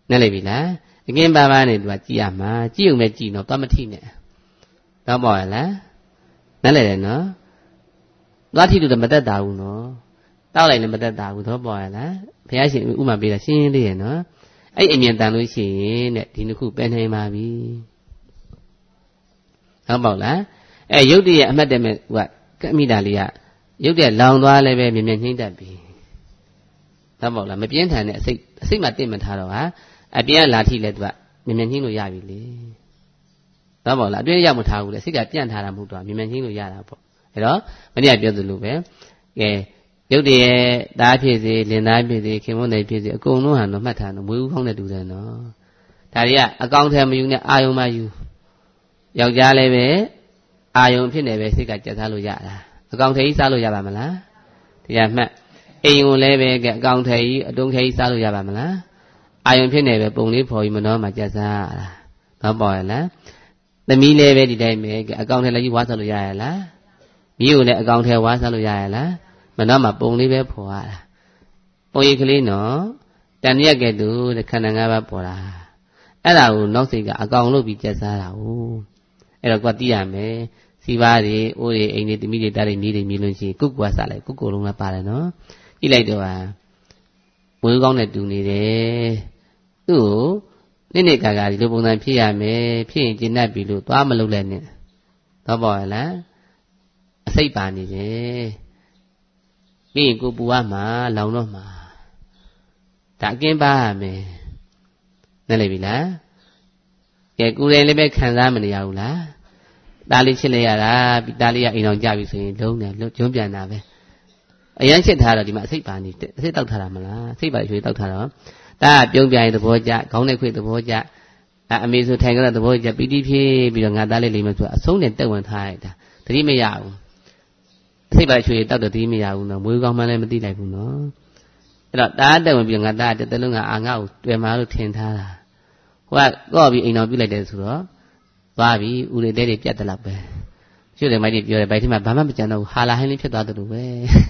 နဲ့လေပြီလားအကင်းပါပါနဲ့သူကကြည်ရမှာကြည်ုံပဲကြည်တော့သွားမထိနဲ့တော့ပေါ့ရလားနဲ့လေတယ်နော်သွားထိလို့တော့မသက်တာဘူးနော်တောက်လိုက်လည်းမသက်တာဘူးတော့ပေါ့ရလားဘုရားရှင်ဥမာပေးတာရှင်းလေးရနော်အဲ့အမြင်တန်လို့ရှိရင်တဲ့ဒီနှစ်ခုပဲနိုင်ပါပြီဟုတ်ပေါ့လားအဲ့ရုပ်တည်းရဲ့အမှတ်တမဲ့ဟိုကကမိတာလေးကရုပ်တည်းလောင်သွားလည်းပဲမြင်မြင်နှိမ့်တတ်ပြီဟုတ်ပေါ့လားမပြင်းထန်တဲ့အစိတ်မှတင့်မထားတော့ဟာအပြင်ကလာထိလဲသူကမြင်မြင်နှိမ့်လို့ရပြီလေဟုတ်ပေါ့လားအတွင်းရောက်မထားဘူးလေစိတ်ကပြန့်ထားတာမဟုတ်တော့မြင်မြင်နှိမ့်လို့ရတာပေါ့အဲ့တော့မနေ့ကပြောသလိုပဲကဲရုပ်တည်းရဲ့သားဖြစ်စေလင်သားဖြစ်စေခင်မုန်းနေဖြစ်စေအကုန်လုံးဟာတော့မှတ်ထားတော့မွေးဦးခေါင်းနဲ့တူတယ်နော်ဒါတွေကအကောင့်ထဲမယူနဲ့အာယုံမယူယောက်ျားလည်းပဲအာယုံဖြစ်နေပဲစိတ်ကကြက်စားလို့ရတာအကောင့်ထဲကြီးစားလို့ရပါမလားတရားမှတ်အိမ်ကိုလည်းပဲအကောင့်ထဲကြီးအတွင်းထဲကြီးစားလို့ရပါမလားအာယုံဖြစ်နေပဲပုံလေးဖော်ပြီးမနှောမှကြက်စားတာတော့ပေါ်ရလားသမီးလည်းပဲဒီတိုင်းပဲအကောင့်ထဲလည်းကြီးဝါးစားလို့ရရလားမိကိုလည်းအကောင့်ထဲဝါးစားလို့ရရလားမနှောမှပုံလေးပဲဖော်ရတာပုံရိပ်ကလေးနော်တန်ရက်ကဲ့သို့ခန္ဓာ၅ပါးပေါ်တာအဲ့ဒါကိုနောက်စိတ်ကအကောင်လုပ်ပြီးကြက်စားတာဟုတ်အဲ့တော့ကိုယ်သိရမယ်စီပါးတွေအိုးတွေအိမ်တွေသမီးတွေတားတွေမြေးတွေမြေးလို့ရှိရင်ကုတ်ကွာစားလိုက်ကုတ်ကိုလုံးလည်းပါတယ်နော်ကြည့်လိုက်တော့ဟာဝေးကောင်းနဲ့တူနေတယ်သူ့ကိုနေ့ကာဒီလိုပုံစံဖြစ်ရမယ်ဖြစ်ရင်ကျင့်တတ်ပြီလို့သွားမလုပ်လဲနဲ့တော့ပေါ့လားအစိတ်ပါနေတယ်ပြီးရင်ကိုပူရမှာလောင်တော့မှာဒါအကင်းပါရမယ်နဲ့လေပြီလားကဲကိုယ်တိုင်လည်းပဲခံစားမနေရဘူးလားဒါလေးချစ်လိုက်ရတာပြီးဒါလေးကအိမ်အောင်ကြပြီဆိုရင်လုံးတယ်ကျွန်းပြန်တာပဲအရန်ချစ်ထားတော့ဒီမှာအစိတ်ပါနေအစိတ်တောက်ထားတာမလားအစိတ်ပါရွှေတောက်ထားတော့ဒါကပြုံးပြရင်သဘောကျခေါင်းနဲ့ခွေသဘောကျအမေဆိုထိုင်ကြတဲ့သဘောကျပီတိဖြည့်ပြီးတော့ငါသားလေးလိမ့်မယ်ဆိုအဆုံးနဲ့တက်ဝင်ထားရတာတတိမရဘူးအစိတ်ပါရွှေတောက်တော့တတိမရဘူးနော်မွေးကောင်းမှလည်းမသိလိုက်ဘူးနော်အဲ့တော့တားတက်ဝင်ပြီးတော့ငါသားတစ်သက်လုံးကအာငါ့ကိုတွေ့မှာလို့ထင်ထားတာဟိုကကော့ပြီးအိမ်တော်ပြုတ်လိုက်တယ်ဆိုတော့သွားပြီဦးလေးတဲတွေပြတ်တယ်လောက်ပဲကျွတ်တယ်မိုက်တွေပြောတယ်ဘိုက်ထဲမှာဘာမှမကြံတော့ဘူးဟာလာဟင်းလေးဖြစ်သွားတယ်လို့ပဲ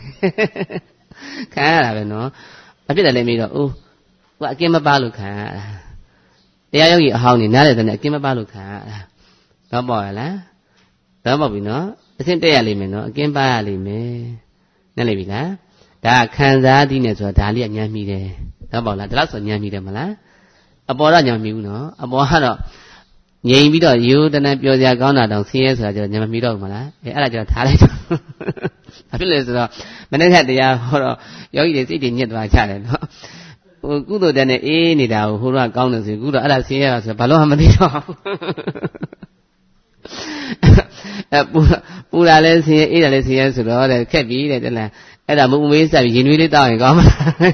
ခံရတာပဲနော်မဖြစ်တယ်လည်းမေးတော့အိုးဟိုအကင်းမပါလို့ခံရတာတရားယောဂီအဟောင်းနေနားလေတဲ့အကင်းမပါလို့ခံရတာတော့ပေါ့ရလားတော့ပေါ့ပြီနော်အစင်းတက်ရလိမ့်မယ်နော်အကင်းပါရလိမ့်မယ်နဲ့လိမ့်ပြီလားဒါခံစားသည်နဲ့ဆိုတာဒါလေးကညံမိတယ်တော့ပေါ့လားဒါလို့ဆိုညံမိတယ်မလားအပေါ်တော့ညံမိဘူးနော်အပေါ်ကတော့ငြိမ်ပြီးတော့ရိုးတန်းပြောစရာကောင်းတာတောင်ဆင်းရဲဆိုတာကျတော့ညံမမိတော့ဘူးမလားအဲ့ဒါကျတော့ထားလိုက်တော့ဘာဖြစ်လဲဆိုတော့မနေ့ကတရားဟောတော့ယောဂီတွေစိတ်တွေညစ်သွားကြတယ်နော်ဟိုကုသိုလ်တဲ့နဲ့အေးနေတာကိုဟိုတော့ကောင်းတယ်ဆိုကုသိုလ်အဲ့ဒါဆင်းရဲတာဆိုဘာလို့မှမသိတော့ပူတာလဲဆင်းရဲအေးတာလဲဆင်းရဲဆိုတော့တဲ့ခက်ပြီတဲ့တလားအဲ့ဒါမုံမေးဆက်ပြီးရင်နွေးလေးတောက်ရင်ကောင်းမှာ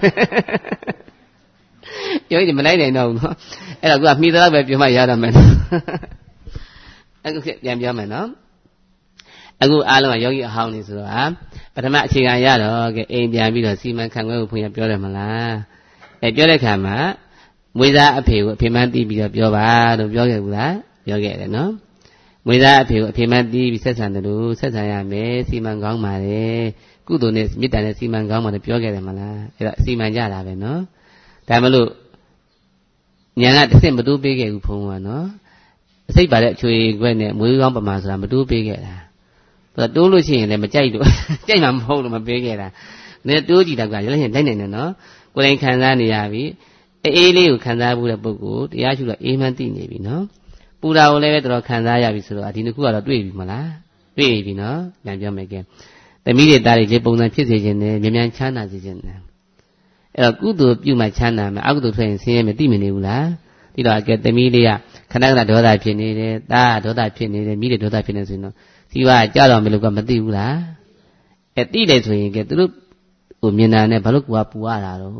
ယောဂီမလိုက်နိုင်တော့ဘူးနော်အဲ့တော့သူကမှီတော့ပဲပြောမှရတော့မယ်နော်အခုပြန်ပြောမယ်နော်အခုအားလုံးကယောဂီအဟောင်းနေဆိုတော့ပထမအခြေခံရတော့ကဲအိမ်ပြန်ပြီးတော့စီမံခန့်ခွဲဖို့ဘုရားပြောတယ်မလားပြောတဲ့ခါမှာမွေးသားအဖေကိုအဖေမှန်းတီးပြီးတော့ပြောပါလို့ပြောခဲ့ဘူးလားပြောခဲ့တယ်နော်မွေးသားအဖေကိုအဖေမှန်းတီးပြီးဆက်ဆံတယ်လို့ဆက်ဆံရမယ်စီမံကောင်းပါတယ်ကုသိုလ်နဲ့မေတ္တာနဲ့စီမံကောင်းပါတယ်ပြောခဲ့တယ်မလားအဲ့တော့စီမံကြတာပဲနော်ဒါမလို့ညာကတစ်ဆင့်မတိုးပေးခဲ့ဘူးဘုံကနော်အစိတ်ပါတဲ့အချွေခွဲနဲ့မွေးကောင်းပမာဆိုတာမတိုးပေးခဲ့တာတိုးလို့ရှိရင်လည်းမကြိုက်လို့ကြိုက်မှမဟုတ်လို့မပေးခဲ့တာနဲ့တိုးကြည့်တော့ကလည်းလိုက်နိုင်တယ်နော်ကိုယ်တိုင်ခံစားနေရပြီအေးလေးကိုခံစားဖို့တဲ့ပုဂ္ဂိုလ်တရားရှုတော့အေးမှန်းသိနေပြီနော်ပူတာကိုလည်းပဲတော်တော်ခံစားရပြီဆိုတော့ဒီနှစ်ခုကတော့တွေ့ပြီမလားတွေ့ပြီနော်ပြန်ပြောမယ်ကဲသမီးတွေသားတွေဒီပုံစံဖြစ်စေခြင်းနဲ့မြန်မြန်ချမ်းသာစေခြင်းနဲ့အဲ့တော့ကုသိုလ်ပြုမှချမ်းသာမယ်အကုသိုလ်ထွက်ရင်ဆင်းရဲမယ်သိမနေဘူးလားဒီတော့ကဲသမီးလေးကခဏခဏဒေါသဖြစ်နေတယ်သားဒေါသဖြစ်နေတယ်မိတွေဒေါသဖြစ်နေဆိုရင်တော့စီဝါကြတော့မလို့ကမသိဘူးလားသိတယ်ဆိုရင်ကဲသူတို့ဟိုမြင်တာနဲ့ဘာလို့ကွာပူရတာတော့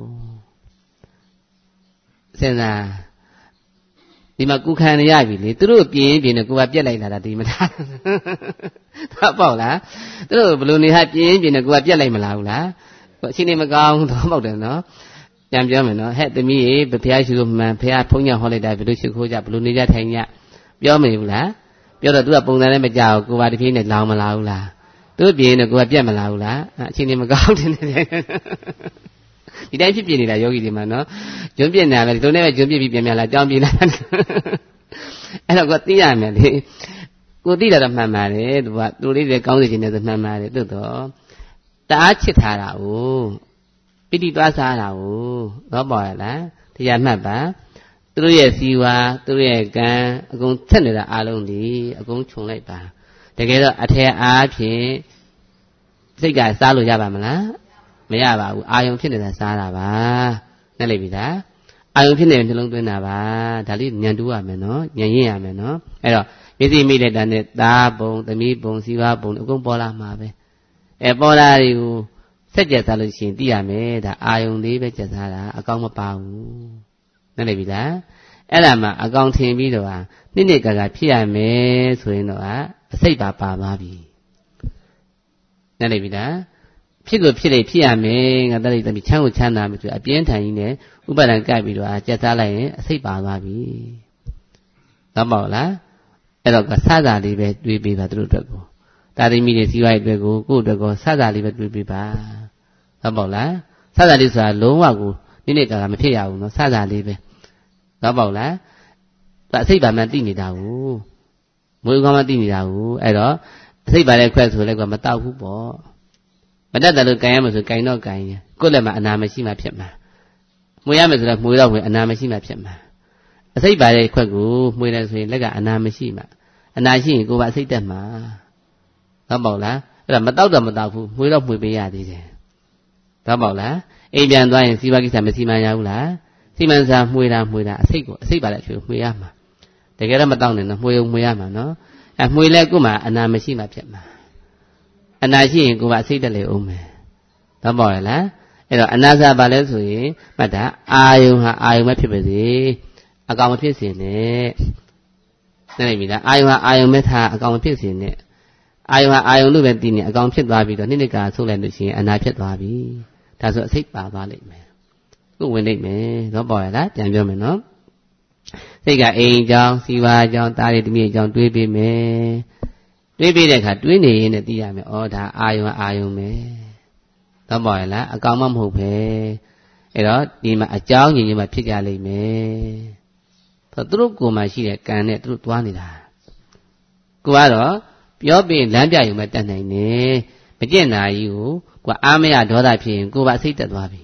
စဉ်းစားဒီမှာကုခံရပြီလေသူတို့ပြင်းပြင်းနဲ့ကိုကပြက်လိုက်လာတာဒီမလားတော့ပေါ့လားသူတို့ဘလို့နေဟာပြင်းပြင်းနဲ့ကိုကပြက်လိုက်မလားဘူးလားအချိန်နေမကောင်းတော့ပေါ့တယ်နော်ပြန်ပြောမယ်နော်ဟဲ့သမီးရေဘုရားရှိခိုးမှန်ဘုရားဖုန်းညဟောလိုက်တာဘယ်လိုရှိခိုးကြဘယ်လိုနေကြထိုင်ကြပြောမနေဘူးလားပြောတော့သူကပုံစံနဲ့မကြောက်ကိုပါတဖြည်းနဲ့လောင်မလာဘူးလားသူပြင်းနဲ့ကိုကပြက်မလာဘူးလားအချိန်နေမကောင်းတယ်ဒီတိုင်းဖြစ်နေတာယောဂီတွေမှာနော်ကျွန်းပြစ်နေတယ်ဒီလိုနဲ့ပဲကျွန်းပြစ်ပြီးပြန်လာကြောင်းပြေးလာအဲ့တော့ကိုသိရမယ်လေကိုသိတာတော့မှန်ပါတယ်သူကသူလေးတွေကောင်းစေခြင်းနဲ့ဆိုမှန်ပါတယ်သို့တော့တအားချစ်ထားတာကိုပိဋိသွားစားတာကိုတော့ပေါ်ရလားတရားမှတ်ပါသူတို့ရဲ့စီဝါသူတို့ရဲ့ကံအကုန်ဆက်နေတာအလုံးဒီအကုန်ခြုံလိုက်ပါတကယ်တော့အထက်အားဖြင့်စိတ်ကစားလို့ရပါမလားမရပါဘူးအာယုံဖြစ်နေတာစားတာပါနဲ့လိုက်ပြီလားအာယုံဖြစ်နေနှလုံးသွင်းတာပါဒါလေးဉာဏ်တူးရမယ်နော်ဉာဏ်ရင့်ရမယ်နော်အဲ့တော့မျက်စိမိတဲ့တန်နဲ့သားပုံသမီးပုံစီဝါပုံအကုန်ပေါ်လာမှာပဲပေါ်လာတွေကိုစက်ကြက်စားလို့ရှိရင်သိရမယ်ဒါအာယုံလေးပဲကြက်စားတာအကောင်မပါဘူးနဲ့လိုက်ပြီလားအဲ့ဒါမှအကောင်ထင်ပြီးတော့နှစ်ကာဖြစ်ရမယ်ဆိုရင်တော့အစိတ်ပါသွားပြီနဲ့လိုက်ပြီလားဖြစ်လို့ဖြစ်လေဖြစ်ရမယ်ငါတည်းသမီးချမ်းကိုချမ်းသာမယ်ဆိုအပြင်းထန်ကြီးနဲ့ဥပါဒံကပ်ပြီးတော့ကြက်စားလိုက်ရင်အစိတ်ပါသွားပြီတော့ပေါ့လားအဲ့တော့စစလေးပဲတွေးပေးပါသူတို့အတွက်ကိုတာသမီတွေစီးပွားရေးအတွက်ကိုကိုယ့်အတွက်ကိုစစလေးပဲတွေးပေးပါတော့ပေါ့လားစစလေးဆိုတာလုံးဝကိုနေ့ကာမဖြစ်ရဘူးနော်စစလေးပဲတော့ပေါ့လားသူအစိတ်ပါမှန်သိနေတာကိုမွေးကောင်းမှသိနေတာကိုအဲ့တော့အစိတ်ပါတဲ့ခွက်ဆိုလဲကမတောက်ဘူးပေါ့မတတ်တယ်လို့ကြင်ရမှာဆိုကြင်တော့ကြင်ရကိုယ့်လက်မှာအနာမရှိမှဖြစ်မှာမွေးရမယ်ဆိုတော့မွေးတော့မွေးအနာမရှိမှဖြစ်မှာအစိတ်ပါတဲ့ခွက်ကိုမွေးတယ်ဆိုရင်လက်ကအနာမရှိမှအနာရှိရင်ကိုယ်ပါအစိတ်တက်မှာတော့ပေါ့လားအဲ့ဒါမတောက်တော့မတောက်ဘူးမွေးတော့မွေးပေးရသေးတယ်တော့ပေါ့လားအိမ်ပြန်သွားရင်စီဝါကိစ္စမစီမံရဘူးလားစီမံစားမွေးတာအစိတ်ကိုအစိတ်ပါတဲ့အချွေမွေးရမှာတကယ်တော့မတောက်နဲ့နော်မွေးရမှာနော်မွေးလဲကိုယ်မှာအနာမရှိမှဖြစ်မှာအနာရှိရင်ကိုယ်ပါအစိတ်တက်လေအောင်မယ်တော့ပေါ့လားအဲ့တော့အနာစားပါလဲဆိုရင်မှတ်တာအာယုံဟာအာယုံပဲဖြစ်ပါစေအကောင်မဖြစ်စေနဲ့နိုင်ပြီလားအာယုံဟာအာယုံပဲထားအကောင်မဖြစ်စေနဲ့အာယုံဟာအာယုံလို့ပဲသိနေအကောင်ဖြစ်သွားပြီးတော့နှစ်ကာဆိုးလိုက်လို့ရှိရင်အနာဖြစ်သွားပြီဒါဆိုအစိတ်ပါသွားလိမ့်မယ်ကိုဝင်လိမ့်မယ်တော့ပေါ့ရလားပြန်ပြောမယ်နော်စိတ်ကအိမ်ကြောင်းစီဝါကြောင်းတားရည်တမိကြောင်းတွေးပေးမယ်တွေးပေးတဲ့အခါတွေးနေရင်လည်းသိရမယ်ဩဒါအာယုံအာယုံပဲတော့ပေါ့ရလားအကောင်မဟုတ်ပဲအဲ့တော့ဒီမှာအကြောင်းညီညီမှဖြစ်ကြလိမ့်မယ်သူတို့ကိုယ်မှာရှိတဲ့ကံနဲ့သူတို့သွားနေတာကိုကတော့ပြောပြီးလမ်းပြရုံပဲတတ်နိုင်တယ်မကျင့်တာကြီးကိုကိုကအာမရဒေါသဖြစ်ရင်ကိုယ်ပါစိတ်တက်သွားပြီ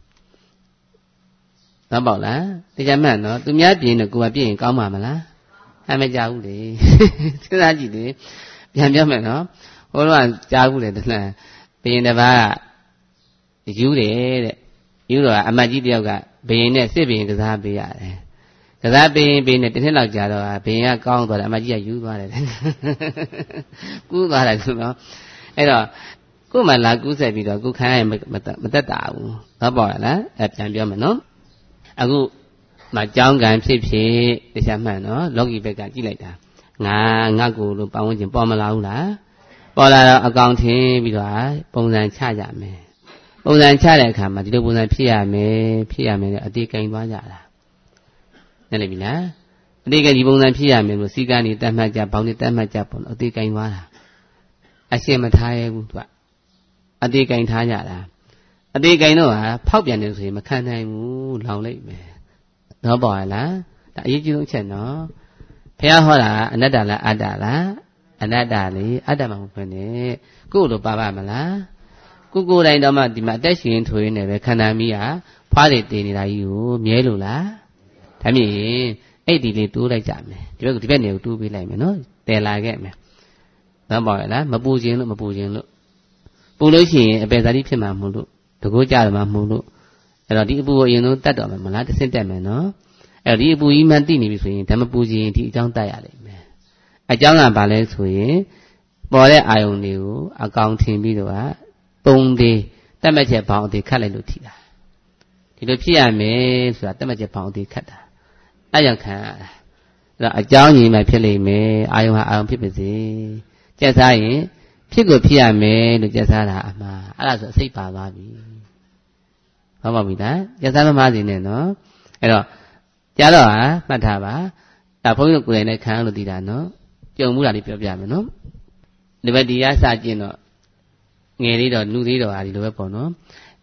တော့ပေါ့လားတရားမှန်နော်သူများပြင်းတော့ကိုယ်ပါပြင်းရင်ကောင်းမှာမလားမကြဘူးလေစဉ်းစားကြည့်လေပြန်ပြောမယ်နော်ဟိုတော့ကြားဘူးလေတလှမ်းဘယင်တစ်ပါးကယူတယ်တဲ့ယူတော့အမတ်ကြီးတယောက်ကဘယင်နဲ့စစ်ဘယင်ကစားပေးရတယ်ကစားပေးနဲ့တစ်နှစ်လောက်ကြာတော့ဘယင်ကကောင်းသွားတယ်အမတ်ကြီးကယူသွားတယ်ကူးသွားတယ်ဆိုတော့အဲ့တော့ကို့မှာလာကူးဆက်ပြီးတော့ကိုခံရရင်မတက်တာဘူးတော့ပေါ့လားပြန်ပြောမယ်နော်အခုမကြောင်းကံဖြစ်တရားမှန်နော်လောကီဘက်ကကြည့်လိုက်တာငါကိုလို့ပတ်ဝန်းကျင်ပေါ်မလာဘူးလားပေါ်လာတော့အကောင်ထင်းပြီးတော့ပုံစံချကြမယ်ပုံစံချတဲ့အခါမှာဒီလိုပုံစံဖြစ်ရမယ်အတေးကင်သွားကြတာနဲ့လေပြီလားအတေးကဒီပုံစံဖြစ်ရမယ်လို့စီကံနေတတ်မှတ်ကြဘောင်းနေတတ်မှတ်ကြပေါ့အတေးကင်သွားတာအရှင်းမထားရဘူးသူကအတေးကင်ထားကြတာအသေးကိန်းတော့ဖောက်ပြန်တယ်ဆိုရင်မခံနိုင်ဘူးလောင်လိုက်မယ်တော့ပေါ့လားဒါအရေးကြီးဆုံးအချက်နော်ဘုရားဟောတာအနတ္တလားအတ္တလားအနတ္တလေအတ္တမှမဟုတ်နဲ့ကိုယ်လိုပါပါမလားကိုယ်တိုင်တော့မှဒီမှာအသက်ရှင်ထွေးနေပဲခန္ဓာမီးကဖွားတွေတည်နေတာကြီးကိုမြဲလို့လားဒါမြင်အဲ့ဒီလေးတိုးလိုက်ကြမယ်ဒီဘက်နေကိုတိုးပေးလိုက်မယ်နော်တည်လာခဲ့မယ်တော့ပေါ့လားမပူခြင်းလို့ပူလို့ရှိရင်အပေသာတိဖြစ်မှာမဟုတ်လို့တကူကြတယ်မှာမဟုတ်လို့အဲ့တော့ဒီအပူကိုအရင်ဆုံးတတ်တော်မယ်မလားတစ်ဆင့်တက်မယ်နော်အဲ့တော့ဒီအပူကြီးမှန်သိနေပြီဆိုရင်ဓမ္မပူခြင်းဒီအကြောင်းတတ်ရလိမ့်မယ်အကြောင်းကဘာလဲဆိုရင်ပေါ်တဲ့အာယုန်တွေကိုအကောင်ထင်ပြီးတော့ပုံသေးတက်မှတ်ချက်ဘောင်အသေးခတ်လိုက်လို့ထိတာဒီလိုဖြစ်ရမယ်ဆိုတာတက်မှတ်ချက်ဘောင်အသေးခတ်တာအဲ့ကြောင့်ခံရတာအဲ့တော့အကြောင်းကြီးမှဖြစ်လိမ့်မယ်အာယုန်ဟာအာယုန်ဖြစ်ပါစေကျက်စားရင်ဖြစ်ကိုဖြစ်ရမယ်လို့ကျက်စားတာအမှားအဲ့ဒါဆိုအစိတ်ပါသွားပြီဟုတ်ပါပြီလားကျက်စားမမစီနဲ့နော်အဲ့တော့ကြားတော့မှတ်ထားပါဒါဘုန်းကြီးတို့ကိုယ်တိုင်နဲ့ခံရလို့သိတာနော်ကြုံမှုတာလေးပြောပြမယ်နော်ဒီဘက်ဒီရစကျင်တော့ငယ်လေးတော့လူသေးတော့ဟာဒီလိုပဲပေါ့နော်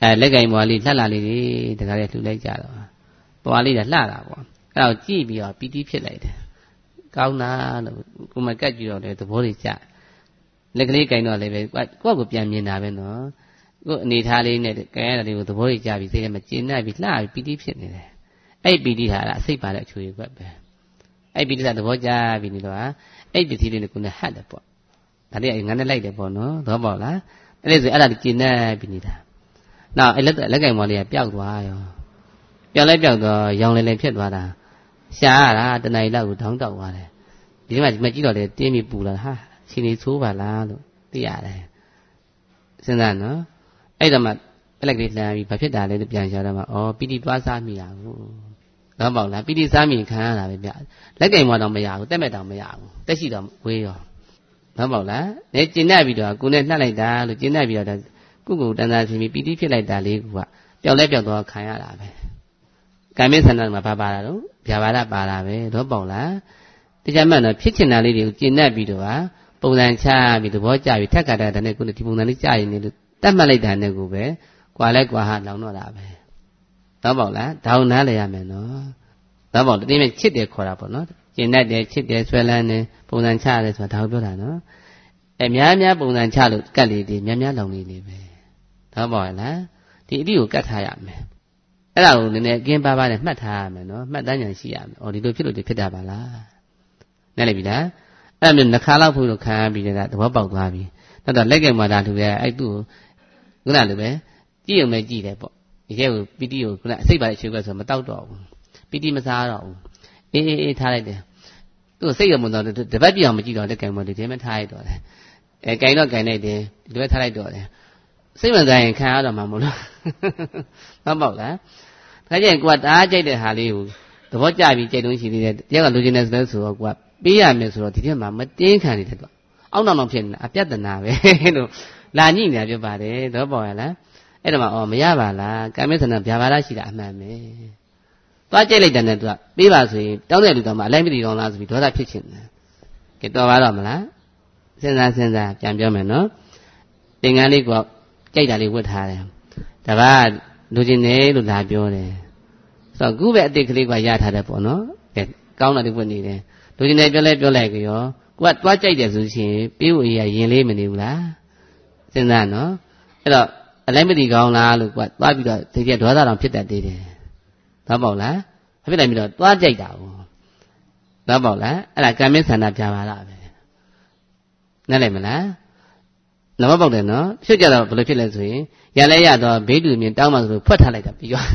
လက်ကင်ဘွားလေးလှလာလေးတခါလေးလှူလိုက်ကြတော့ဘွားလေးကလှတာပေါ့အဲ့တော့ကြည့်ပြီးတော့ပီတိဖြစ်လိုက်တယ်ကောင်းတာလို့ကိုမကတ်ကြည့်တော့လေသဘောတွေကျလက်ကလေးကင်တော့လည်းပဲကိုယ့်ကိုပြန်မြင်တာပဲနော်ကိုယ်အနေထားလေးနဲ့ကင်ရတာလေးကိုသဘောတွေကျပြီးစိတ်ထဲမှာကျဉ်းနေပြီးလှပြီးပီတိဖြစ်နေတယ်အဲ့ပီတိဟာအစိတ်ပါတဲ့အချွေကွက်ပဲအဲ့ပီတိကသဘောကျပြီးနေတော့အဲ့ပစ္စည်းလေးကိုလည်းဟတ်တယ်ပေါ့ဒါလေးငါနဲ့လိုက်တယ်ပေါ့နော်သဘောပေါက်လားအဲ့ဒါဆိုအဲ့ဒါကျဉ်းနေပြီးနေတာနောက်အဲ့လက်ကင်ဘွားလေးကပျောက်သွားရောပျောက်တော့ရောင်လည်းဖြစ်သွားတာရှားရတာတဏှာလောက်ကိုထောင်းတောက်သွားတယ်ဒီမှာမကြည့်တော့လေတင်းပြီးပူလာဟာရှင်နေဆိုးပါလားလို့သိရတယ်စဉ်းစားနော်အဲ့တော့မှအဲ့လက်ကလေးလှမ်းပြီးဘာဖြစ်တာလဲလို့ပြန်ရှာတော့မှဩပီတိသွားစားမိတာကိုတော့ပေါ့လားပီတိစားမိခံရတာပဲဗျလက်ကင်ဘွားတော့မရဘူးတက်မဲ့တော့မရဘူးတက်ရှိတော့ဝေးရောတော့ပေါ့လားနေကျဉ်းပြီးတော့ကိုနဲ့နှက်လိုက်တာလို့ကျဉ်းပြီးတော့ကိုတန်တာဖြစ်ပြီးပီတိဖြစ်လိုက်တာလေးကပျောက်တော့ခံရတာပဲကာမိဆန္ဒမှာပါတာတော့ဗျာပါဒပါတာပဲတော့ပေါ့လားတရားမှန်တော့ဖြစ်ချင်တာလေးတွေကိုကျင့်တတ်ပြီးတော့ပုံစံချပြီးသဘောကျပြီးထက်ကတာတဲ့ကိုဒီပုံစံလေးကြာရင်လည်းတတ်မှတ်လိုက်တာနဲ့ကိုပဲကွာလဲကွာဟာလောင်တော့တာပဲတော့ပေါ့လားဒါအောင်နားလဲရမယ်နော်တော့ပေါ့တင်းမဲ့ချစ်တယ်ခေါ်တာပေါ့နော်ကျင့်တတ်တယ်ချစ်တယ်ဆွဲလန်းတယ်ပုံစံချရတယ်ဆိုတာဒါကိုပြောတာနော်များပုံစံချလို့ကတ်လေးတွေများလောင်လေးလေးပဲတော့ပေါ့လားဒီအတိကိုကတ်ထားရမယ်အဲ့ဒါကိုနည်းနည်းအကင်းပါးနဲ့မှတ်ထားရမယ်နော်မှတ်တမ်းဉာဏ်ရှိရမယ်ဒီလိုဖြစ်လို့ဒီဖြစ်တာပါလားနားလည်ပြီလားအဲ့ဒါမျိုးနှခါလောက်ဖို့လို့ခံရပြီးတဲ့သဘောပေါက်သွားပြီတော့လက်ကင်မှာဒါလူရဲ့အဲ့သူ့ကိုခုနလိုပဲကြည့်ုံပဲကြည့်တယ်ပေါ့ဒီကျဲကိုပီတိကိုခုနအစိတ်ပါတဲ့ချွေးကွက်ဆိုမတောက်တော့ဘူးပီတိမစားတော့ဘူးအေးထားလိုက်တယ်သူ့စိတ်ရမတော့တပတ်ပြအောင်မကြည့်တော့လက်ကင်မှာဒီထဲမှာထားလိုက်တော့တယ်ကင်တော့ကင်လိုက်တယ်ဒီလိုပဲထားလိုက်တော့တယ်စိတ်ဝင်စားရင်ခံရတော့မှာမဟုတ်လားမှတ်ပေါ့လားဒါကြရင်ကိုကတအားကြိုက်တဲ့ဟာလေးကိုသဘောကျပြီးကြိုက်လို့ရှိသေးတယ်တရားကလူချင်းနေဆိုတော့ကိုကပေးရမယ်ဆိုတော့ဒီထဲမှာမတင်းခံနေတယ်တော့အောက်နောက်ဖြစ်နေတာအပြတ်တနာပဲလို့လာညိနေတာပြောပါတယ်တော့ပေါ့ရလားအဲ့တော့မှမရပါလားကာမိဆန္ဒဗျာပါဒရှိတာအမှန်ပဲသွားကြိုက်လိုက်တဲ့နဲ့သူကပေးပါဆိုရင်တောင်းတဲ့လူတော်မှအလိုက်မတည်ကောင်းလားဆိုပြီးဒေါသဖြစ်ချင်တယ်ကဲတော်ပါတော့မလားစဉ်းစားပြန်ပြောမယ်နော်သင်္ကန်းလေးကကြိုက်တာလေးဝတ်ထားတယ်ဒါကလူချင်းနေလို့လာပြောတယ်ဆိုတော့ခုပဲအတိတ်ကလေးကရထားတယ်ပေါ့နော်ကဲကောင်းတာလေးဝတ်နေတယ်လူချင်းနေပြောလိုက်ကြောကိုကသွားကြိုက်တယ်ဆိုရှင်ပေးဖို့ရင်လေးမနေဘူးလားစဉ်းစားနော်အဲ့တော့အလိုက်မတည်ကောင်းလားလို့ကိုကသွားပြီးတော့ဒီကျဒေါသတောင်ဖြစ်တတ်သေးတယ်တော့ပေါ့လားဖြစ်လိုက်ပြီးတော့သွားကြိုက်တာဘူးတော့ပေါ့လားအဲ့ဒါကာမိဆန္ဒပြပါလားပဲနားလည်မလားနမပေါက်တယ်နော်ဖြစ်ကြတော့ဘယ်လိုဖြစ်လဲဆိုရင်ရလဲရတော့ဘေးတူမြင်တောင်းမှဆိုလို့ဖွက်ထားလိုက်တာပြီးရော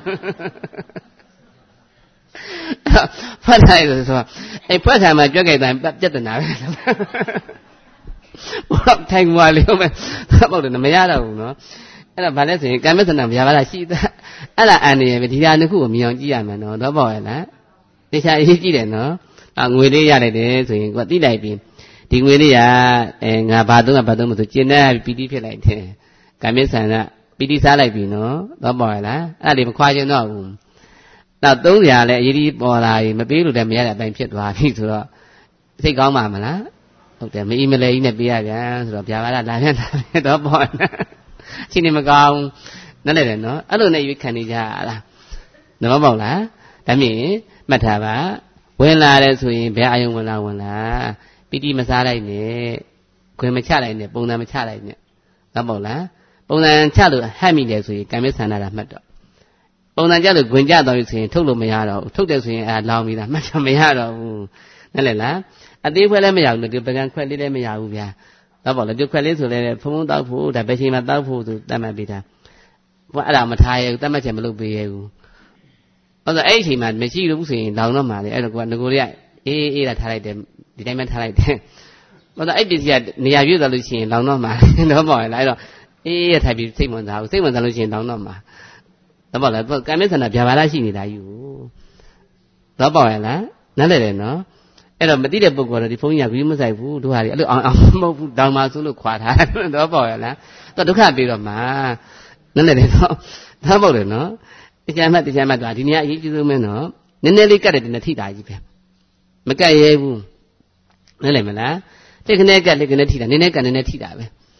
ဖွက်ထားလိုက်ဆိုတော့အဲ့ဖွက်ခံမှာကြွက်ကြိုက်တိုင်းပြဿနာပဲဘောထိုင်ကွာလေးပဲပေါက်တယ်မရတော့ဘူးနော်အဲ့ဒါဘာလဲဆိုရင်ကာမစန္ဒဗျာပါဒရှိတာအဲ့ဒါအန်နေရပဲဒီဟာနှစ်ခုကိုမြင်အောင်ကြည့်ရမယ်နော်တော့ပေါ့ရလားတခြားအရေးကြည့်တယ်နော်ငွေလေးရလိုက်တယ်ဆိုရင်ကိုသိလိုက်ပြီဒီငွေလေးကငါဘာသုံးမဆိုကျင်တဲ့ပီတိဖြစ်လိုက်တယ်ကာမိဆန္ဒပီတိစားလိုက်ပြီနော်တော့ပေါ့ရလားအဲ့ဒါလေးမခွာချင်တော့ဘူးနောက်300လည်းအရေးကြီးပေါ်လာရင်မပေးလို့လည်းမရတဲ့အပိုင်းဖြစ်သွားပြီဆိုတော့စိတ်ကောင်းပါမလားဟုတ်တယ်မအီမလဲကြီးနဲ့ပေးရပြန်ဆိုတော့ဗျာပါဒလာပြန်တော့ပေါ့အချင်းနေမကောင်းနားလည်တယ်နော်အဲ့လိုနဲ့ရွေးခံနေကြလားတော့ပေါ့လားဒါမြင်မှတ်ထားပါဝင်လာတယ်ဆိုရင်ဘယ်အာယုံဝင်လာပီတိမစားလိုက်နဲ့ခွင်မချလိုက်နဲ့ပုံစံမချလိုက်နဲ့တော့ပေါ့လားပုံစံချလို့ဟတ်မိတယ်ဆိုရင်ကာမိဆန္ဒတာမှတ်တော့ပုံစံချလို့ခွင်ချတော့ဆိုရင်ထုတ်လို့မရတော့ဘူးထုတ်တယ်ဆိုရင်လောင်ပြီးတာမှတ်ချမရတော့ဘူးနားလည်လားအသေးခွဲလည်းမရဘူးဒီပကံခွဲလေးလည်းမရဘူးဗျာတော့ပေါ့လေဒီခွက်လေးဆိုလည်းဖုံးတောက်ဖို့ဒါပဲချိန်မှာတောက်ဖို့သူတတ်မှတ်ပေးတာဘုရားအဲ့ဒါမထားရဘူးတတ်မှတ်ချက်မလုပ်ပေးရဘူးဟုတ်ဆိုအဲ့ဒီချိန်မှာမရှိလို့ဆိုရင်လောင်တော့မှာလေအဲ့တော့ကငကိုလေးကအေးတာထားလိုက်တယ်ဒီတိုင်းမှထားလိုက်တယ်ဟုတ်ဆိုအဲ့ပစ္စည်းကနေရာပြည့်သွားလို့ရှိရင်လောင်တော့မှာတော့ပေါ့လေအဲ့တော့အေးထိုက်ပြီးစိတ်ဝင်စားဘူးစိတ်ဝင်စားလို့ရှိရင်လောင်တော့မှာတော့ပေါ့လေကာမိဆန္ဒဗျာပါဒရှိနေတာယူတော့ပေါ့ရလားနားလည်တယ်နော်အဲ့တော့မသိတဲ့ပုဂ္ဂိုလ်တော့ဒီဘုန်းကြီးကဂရုမစိုက်ဘူးတို့ဟာဒီအဲ့လိုအောင်မဟုတ်ဘူးတောင်မှဆိုလို့ခွာထားတော့ပေါ့ရလားတော့ဒုက္ခပြီးတော့မှနည်းနည်းလေးတော့သားပေါ့တယ်နော်တရားမှတ်တော့ဒီနေရာအရေးကြီးဆုံးပဲနော်နည်းနည်းလေးကတ်တဲ့တင်ထိတာကြီးပဲမကတ်ရဲဘူးနားလည်မလားလက်ကနေကတ်လက်ကနေထိတာနည်းနည်းကတ်နည်းနည်းထိတာပဲ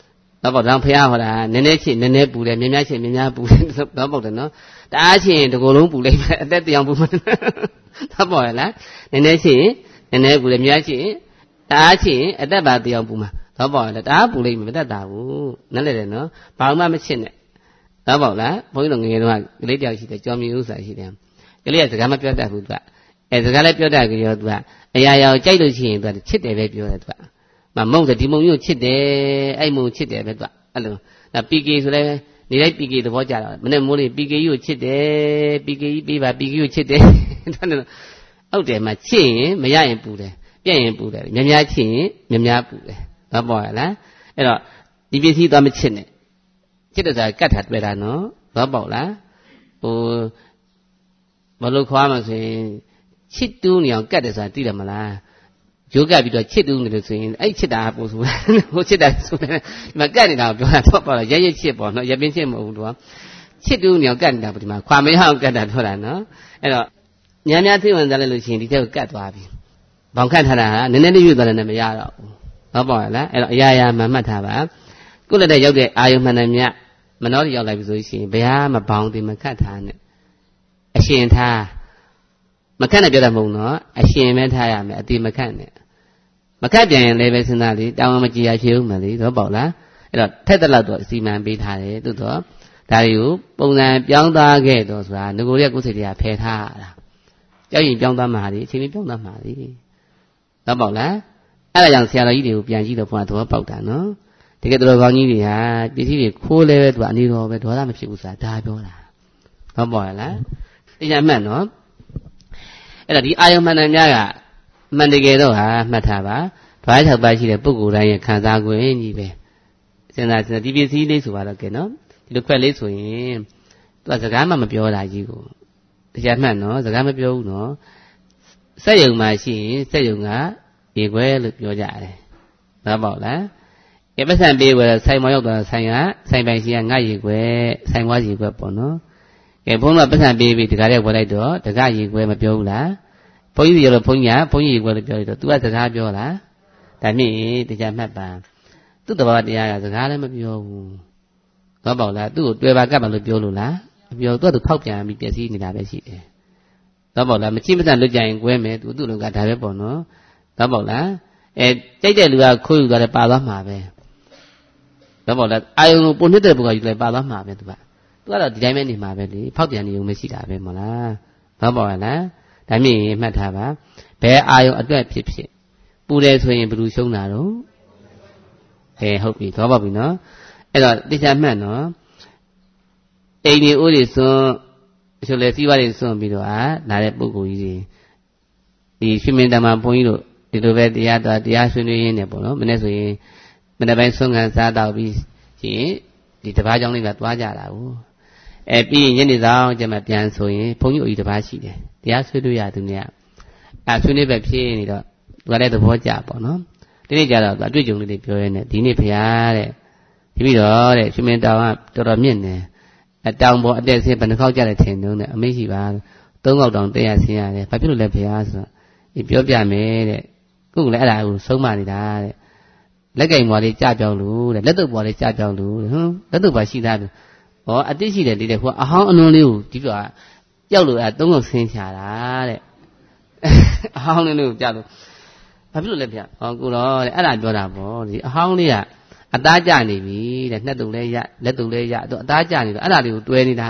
တော့ပေါ့တော့ဖះဟောတာနည်းနည်းချင်းနည်းနည်းပူတယ်မြများချင်းမြပူတယ်တော့ပေါ့တယ်နော်တအားချင်းတကိုယ်လုံးပူလိုက်မယ်အသက်တရားပူမယ်တော့ပေါ့လားနည်းနည်းချင်းနည်းနည်းပူတယ်များချင်းတအားချင်းအသက်ပါတရားပူမှာတော့ပေါ့လားတအားပူလိုက်မယ်မတတ်တာဘူးနည်းလေတယ်နော်ဘာမှမချစ်နဲ့တော့ပေါ့လားဘုန်းကြီးတို့ငယ်တုန်းကကလေးတယောက်ရှိတယ်ကြောင်မြူဥစ္စာရှိတယ်ကလေးကစကားမပြောတတ်ဘူးသူကစကားလည်းပြောတတ်ကြရောသူကအရာရာကိုကြိုက်လို့ရှိရင်သူကချစ်တယ်ပဲပြောတယ်သူကမုံတယ်ဒီမုံမျိုးချစ်တယ်အဲ့မုံချစ်တယ်ပဲသူကအဲ့လိုဒါ PK ဆိုလဲနေလိုက် PK သဘောကြတာမနေ့မိုးလေး PK ကြီးကိုချစ်တယ် PK ကြီးပေးပါ PK ကိုချစ်တယ်ဟုတ်တယ်မှာချစ်ရင်မရရင်ပူတယ်ပြက်ရင်ပူတယ်များချစ်ရင်များပူတယ်ဘာပေါ်ရလားအဲ့တော့ဒီပစ္စည်းသွားမချစ်နဲ့ချစ်တဲ့စားကတ်ထားတွေ့တာနော်ဘာပေါ့လားဟိုဘလို့ခွာမှဆိုရင်ချစ်တူးနေအောင်ကတ်တယ်ဆိုတာသိတယ်မလားရိုးကပ်ပြီးတော့ချစ်တူးနေလို့ဆိုရင်အဲ့ချစ်တာပို့ဆိုဟိုချစ်တာဆိုတယ်ဒီမှာကတ်နေတာကိုပြောတာတော့ပေါ့လားရချစ်ပေါ့နော်ရပင်းချစ်မဟုတ်ဘူးတော့ချစ်တူးနေအောင်ကတ်နေတာပေါ့ဒီမှာခွာမရအောင်ကတ်တာတော့တာနော်အဲ့တော့များသိဝင်စားလိုက်လို့ရှိရင်ဒီထက်ကတ်သွားပြီဘောင်ခတ်ထားတာကနည်းနည်းလေးရွေ့သွားတယ်နဲ့မရတော့ဘူးဟောပေါ့လားအဲ့တော့အရာရာမှမှတ်ထားပါကုလက်တဲ့ရောက်တဲ့အာယုမှန်တယ်မြတ်မနှောရောက်လိုက်ပြီဆိုရှင်ဘယ်ဟာမပေါင်းသေးမခတ်ထားနဲ့အရှင်ထားမခတ်နဲ့ပြောတာမဟုတ်နော်အရှင်ပဲထားရမယ်အတိမခတ်နဲ့မခတ်ပြန်ရင်လည်းပဲစဉ်းစားလေတောင်းမကြည်ရဖြစ်ဦးမယ်လေတော့ပေါ့လားအဲ့တော့ထက်တဲ့လောက်တော့အစီမံပေးထားတယ်သို့တော့ဒါတွေကိုပုံစံပြောင်းသွားခဲ့တော့ဆိုတာငကိုရကိုယ်စိတ်တွေကဖယ်ထားတာကြောက်ရင်ပြောင်းသွားမှာလေအချိန်လေးပြောင်းသွားမှာလေတော့ပေါ့လားအဲ့ဒါကြောင့်ဆရာတော်ကြီးတွေကိုပြန်ကြည့်တော့ဘုရားသဘောပေါက်တာနော်တကယ်တော်ကောင်းကြီးတွေဟာပစ္စည်းတွေခိုးလဲပဲသူကအနေတော်ပဲဒေါသမဖြစ်ဘူးဆိုတာဒါပြောတာဟုတ်ပါလားတရားမှတ်နော်အဲ့တော့ဒီအာယုံမှန်တယ်များကမှန်တကယ်တော့ဟာမှတ်ထားပါဘာ၆ပါးရှိတဲ့ပုဂ္ဂိုလ်တိုင်းရဲ့ခံစား권ကြီးပဲစဉ်းစားဒီပစ္စည်းလေးဆိုပါတော့ကဲနော်ဒီလိုခွက်လေးဆိုရင်သူကစကားမှမပြောတာကြီးကိုတရားမှတ်နော်စကားမပြောဘူးနော်စက်ယုံမှာရှိရင်စက်ယုံကရေခွဲလို့ပြောကြတယ်ဟုတ်ပါ့လားပတ်စံပေးဝယ်ဆိုင်မရောက်တော့ဆိုင်ကဆိုင်ပိုင်ရှင်ကငါရေခွဲဆိုင်ဝါရေခွဲပေါ့နော်ဘုန်းတော်ပတ်စံပေးပြီးတကားတဲ့ဝယ်လိုက်တော့တကားရေခွဲမပြောဘူးလားဘုန်းကြီးရောဘုန်းကြီးကဘုန်းကြီးရေခွဲလို့ပြောလိုက်တော့ तू ကစကားပြောလားဒါမြင့်တရားမှတ်ပါသူ့တဘာဝတရားကစကားလည်းမပြောဘူးတော့ပေါ့လားသူ့ကိုတွေ့ပါကပ်ပါလို့ပြောလို့လားမပြောသူကသူဖောက်ပြန်ပြီးပြည့်စည်နေတာပဲရှိတယ်တော့ပေါ့လားမချိမစံလွတ်ကြရင်ကွဲမယ်သူ့လူကဒါပဲပေါ့နော်တော့ပေါ့လားကြိုက်တဲ့လူကခိုးယူသွားတယ်ပါသွားမှာပဲတော့ပေါ့လားအာယုံကိုပုံနှစ်တဲ့ဘုရားယူလိုက်ပါသွားမှာပဲသူကတော့ဒီတိုင်းပဲနေမှာပဲလေဖောက်ပြန်နေုံမရှိတာပဲမဟုတ်လားတော့ပေါ့လားဒါမြင့်မှတ်ထားပါဘယ်အာယုံအတွက်ဖြစ်ဖြစ်ပူတယ်ဆိုရင်ဘယ်လိုရှုံးတာတော့ဟုတ်ပြီတော့ပါပြီနော်အဲ့တော့တရားမှတ်နော်အိမ်ဒီအိုးတွေစွန့်ဆိုလေစီးပွားတွေစွန့်ပြီးတော့လာတဲ့ပုဂ္ဂိုလ်ကြီးတွေဒီရှင်မင်းတမန်ဘုန်းကြီးတို့ဒီလိုပဲတရားဆွေးနွေးရင်းနဲ့ပေါ့နော်မနေ့ဆိုရင်မနေ့ပိုင်းဆွမ်းခံစားတော့ပြီးရှင်ဒီတပားကြောင့်လေးကသွားကြတာကိုပြီးရင်ညနေဆောင်ကျမှပြန်ဆိုရင်ဘုန်းကြီးအိုကြီးတပားရှိတယ်တရားဆွေးနွေးရသူเนี่ยဆွေးနွေးပဲဖြစ်နေတော့သူကလည်းသဘောကျပေါ့နော်ဒီနေ့ကျတော့သူအတွေ့အကြုံလေးတွေပြောရင်းနဲ့ဒီနေ့ဖရားတဲ့ဒီပြီးတော့တဲ့ရှင်မင်းတောင်ကတော်တော်မြင့်နေတောင်ပေါ်အတက်ဆင်းဘယ်နှခေါက်ကြတယ်ထင်တော့တဲ့အမေရှိပါ3ခေါက်တောင်တက်ရဆင်းရတယ်ဘာဖြစ်လို့လဲဖရားဆိုတော့ပြောပြမယ်တဲ့ခုကလည်းအဲ့ဒါကိုဆုံးမနေတာတဲ့လက်ကင်ဘွားလေးကြပြောင်းလို့တဲ့လက်တုပ်ဘွားလေးကြပြောင်းလို့လက်တုပ်ဘွားရှိသားတယ်ဟောအတိရှိတယ်လေးတဲ့ဟိုအဟောင်းအနွန်လေးကိုဒီပြောကြောက်လို့3ခေါက်ဆင်းချတာတဲ့အဟောင်းလေးကိုကြောက်လို့ဘာဖြစ်လို့လဲဗျဟောကိုတော့တဲ့အဲ့ဒါပြောတာပေါ့ဒီအဟောင်းလေးကအသားကျနေပြီတဲ့နှက်တုံလဲရလက်တုံလဲရတော့အသားကျနေတော့အဲ့ဒါလေးကိုတွဲနေတာ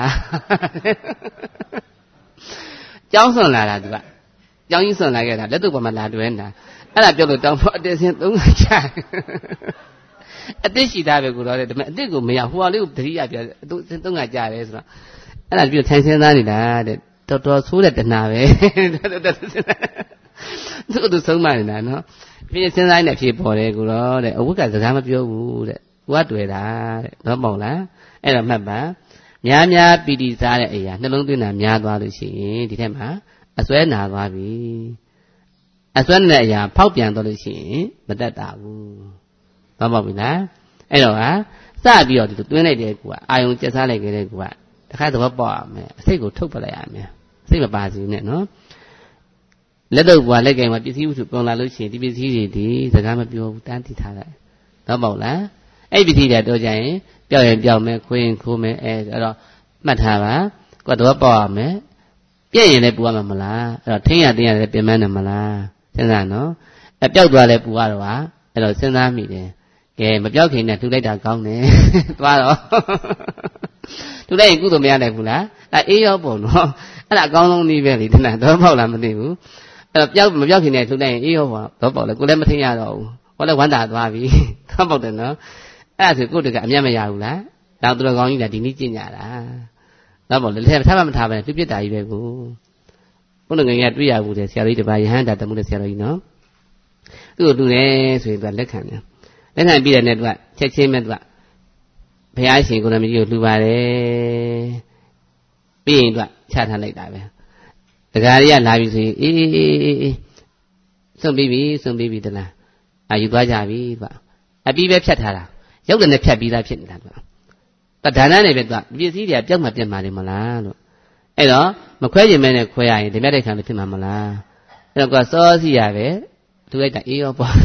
ကြောင်းစွန်လာတာသူကကြောင်းကြီးစွန်လာခဲ့တာလက်တုံပေါ်မှာလာတွဲနေတာအဲ့ဒါပြောလို့တောင်းဖို့အတက်စင်း3ခါချအတက်ရှိသားပဲကိုတော့တဲ့ဒါပေမဲ့အတက်ကိုမရဟိုဟာလေးကိုတတိယပြ3ခါကြတယ်ဆိုတော့အဲ့ဒါပြောထိုင်စင်းသားနေတာတဲ့တော်တော်ဆိုးတဲ့တဏှာပဲသူဆုံးမနေတာနော်ပြင်စဉ်းစားနေဖြစ်ပေါ်တယ်ကိုတော့တဲ့အဝတ်ကစကားမပြောဘူးတဲ့ကိုကတွေ့တာတဲ့တော့ပေါ့လားအဲ့တော့မှတ်ပါများပီတိစားတဲ့အရာနှလုံးသွင်းတာများသွားလို့ရှိရင်ဒီထက်မှာအစွဲနာသွားပြီအစွဲတဲ့အရာဖောက်ပြန်သွားလို့ရှိရင်မတတ်တာဘူးတော့ပေါ့ပြီလားအဲ့တော့ဟာစပြီးတော့ဒီသွင်းလိုက်တဲ့ကူကအာယုံကျက်စားလိုက်ခဲ့တဲ့ကူကတခါသဘောပေါက်ရမယ်အစိတ်ကိုထုတ်ပလိုက်ရမယ်အစိတ်မပါစီနဲ့နော်လက်တော့ဘွားလက်ကင်မှာပစ္စည်းဥစုပုံလာလို့ရှိရင်ဒီပစ္စည်းတွေဒီစကားမပြောဘူးတန်းတည်ထားလိုက်တော့ပေါ့လားအဲ့ပစ္စည်းတွေတော့ကြရင်ပြောက်ရင်ပြောက်မယ်ခိုးရင်ခိုးမယ်အဲ့တော့မှတ်ထားပါကိုယ်တော့ပေါ့ရမယ်ပြည့်ရင်လည်းပူရမှာမလားအဲ့တော့ထိန်းရတင်းရလည်းပြင်ပန်းတယ်မလားစဉ်းစားနော်အပြောက်သွားလည်းပူရတော့ပါအဲ့တော့စဉ်းစားမိတယ်ကဲမပြောက်ခင်နဲ့ထူလိုက်တာကောင်းတယ်သွားတော့ထူလိုက်ရင်ကုသိုလ်မရနိုင်ဘူးလားအဲ့အေးရောပုံနော်အဲ့ဒါအကောင်းဆုံးနည်းပဲလေတဏှာတော့ပေါက်လားမသိဘူးအဲ့တော့မပြောက်ခင်နဲ့ထူလိုက်ရင်အေးရောပေါ့တော့ပေါက်လေကိုလည်းမထိန်းရတော့ဘူးဟောလည်းဝမ်းသာသွားပြီတော့ပေါက်တယ်နော်အဲ့ဒါဆိုကိုယ့်တကအမျက်မရဘူးလားတော့သူတော်ကောင်းကြီးကဒီနည်းကျင့်ကြတာတော့ပေါ့လေလက်ထပ်မထားပဲပြစ်တာကြီးပဲကိုဘုန်းတော်ငယ်ကတွေ့ရဘူးတဲ့ဆရာကြီးတပါးယဟန်တာတမှုတဲ့ဆရာတော်ကြီးနော်သူ့ကိုတူတယ်ဆိုရင်သူကလက်ခံတယ်လက်ခံပြီးတဲ့နဲ့သူကချက်ချင်းမဲ့သူကဘုရားရှင်ကိုရမကြီးကိုလှူပါတယ်ပြီးရင်သူကချထားလိုက်တာပဲတခါလေးကလာပြီဆိုရင်အေးစွန့်ပြီးပြီတလားယူသွားကြပြီသူကအပြီးပဲဖြတ်ထားတာရုပ်လည်းနဲ့ဖြတ်ပြီးသားဖြစ်နေတာသူကဒါနနဲ့ပဲသူကပစ္စည်းတွေကပြောက်မှပြတ်မှာတယ်မလားလို့အဲ့တော့မခွဲကျင်မဲနဲ့ခွဲရရင်ဓမြတိုက်ခံလို့ဖြစ်မှာမလားအဲ့တော့ကစောစီရပဲသူလိုက်တာအေးရောပေါ့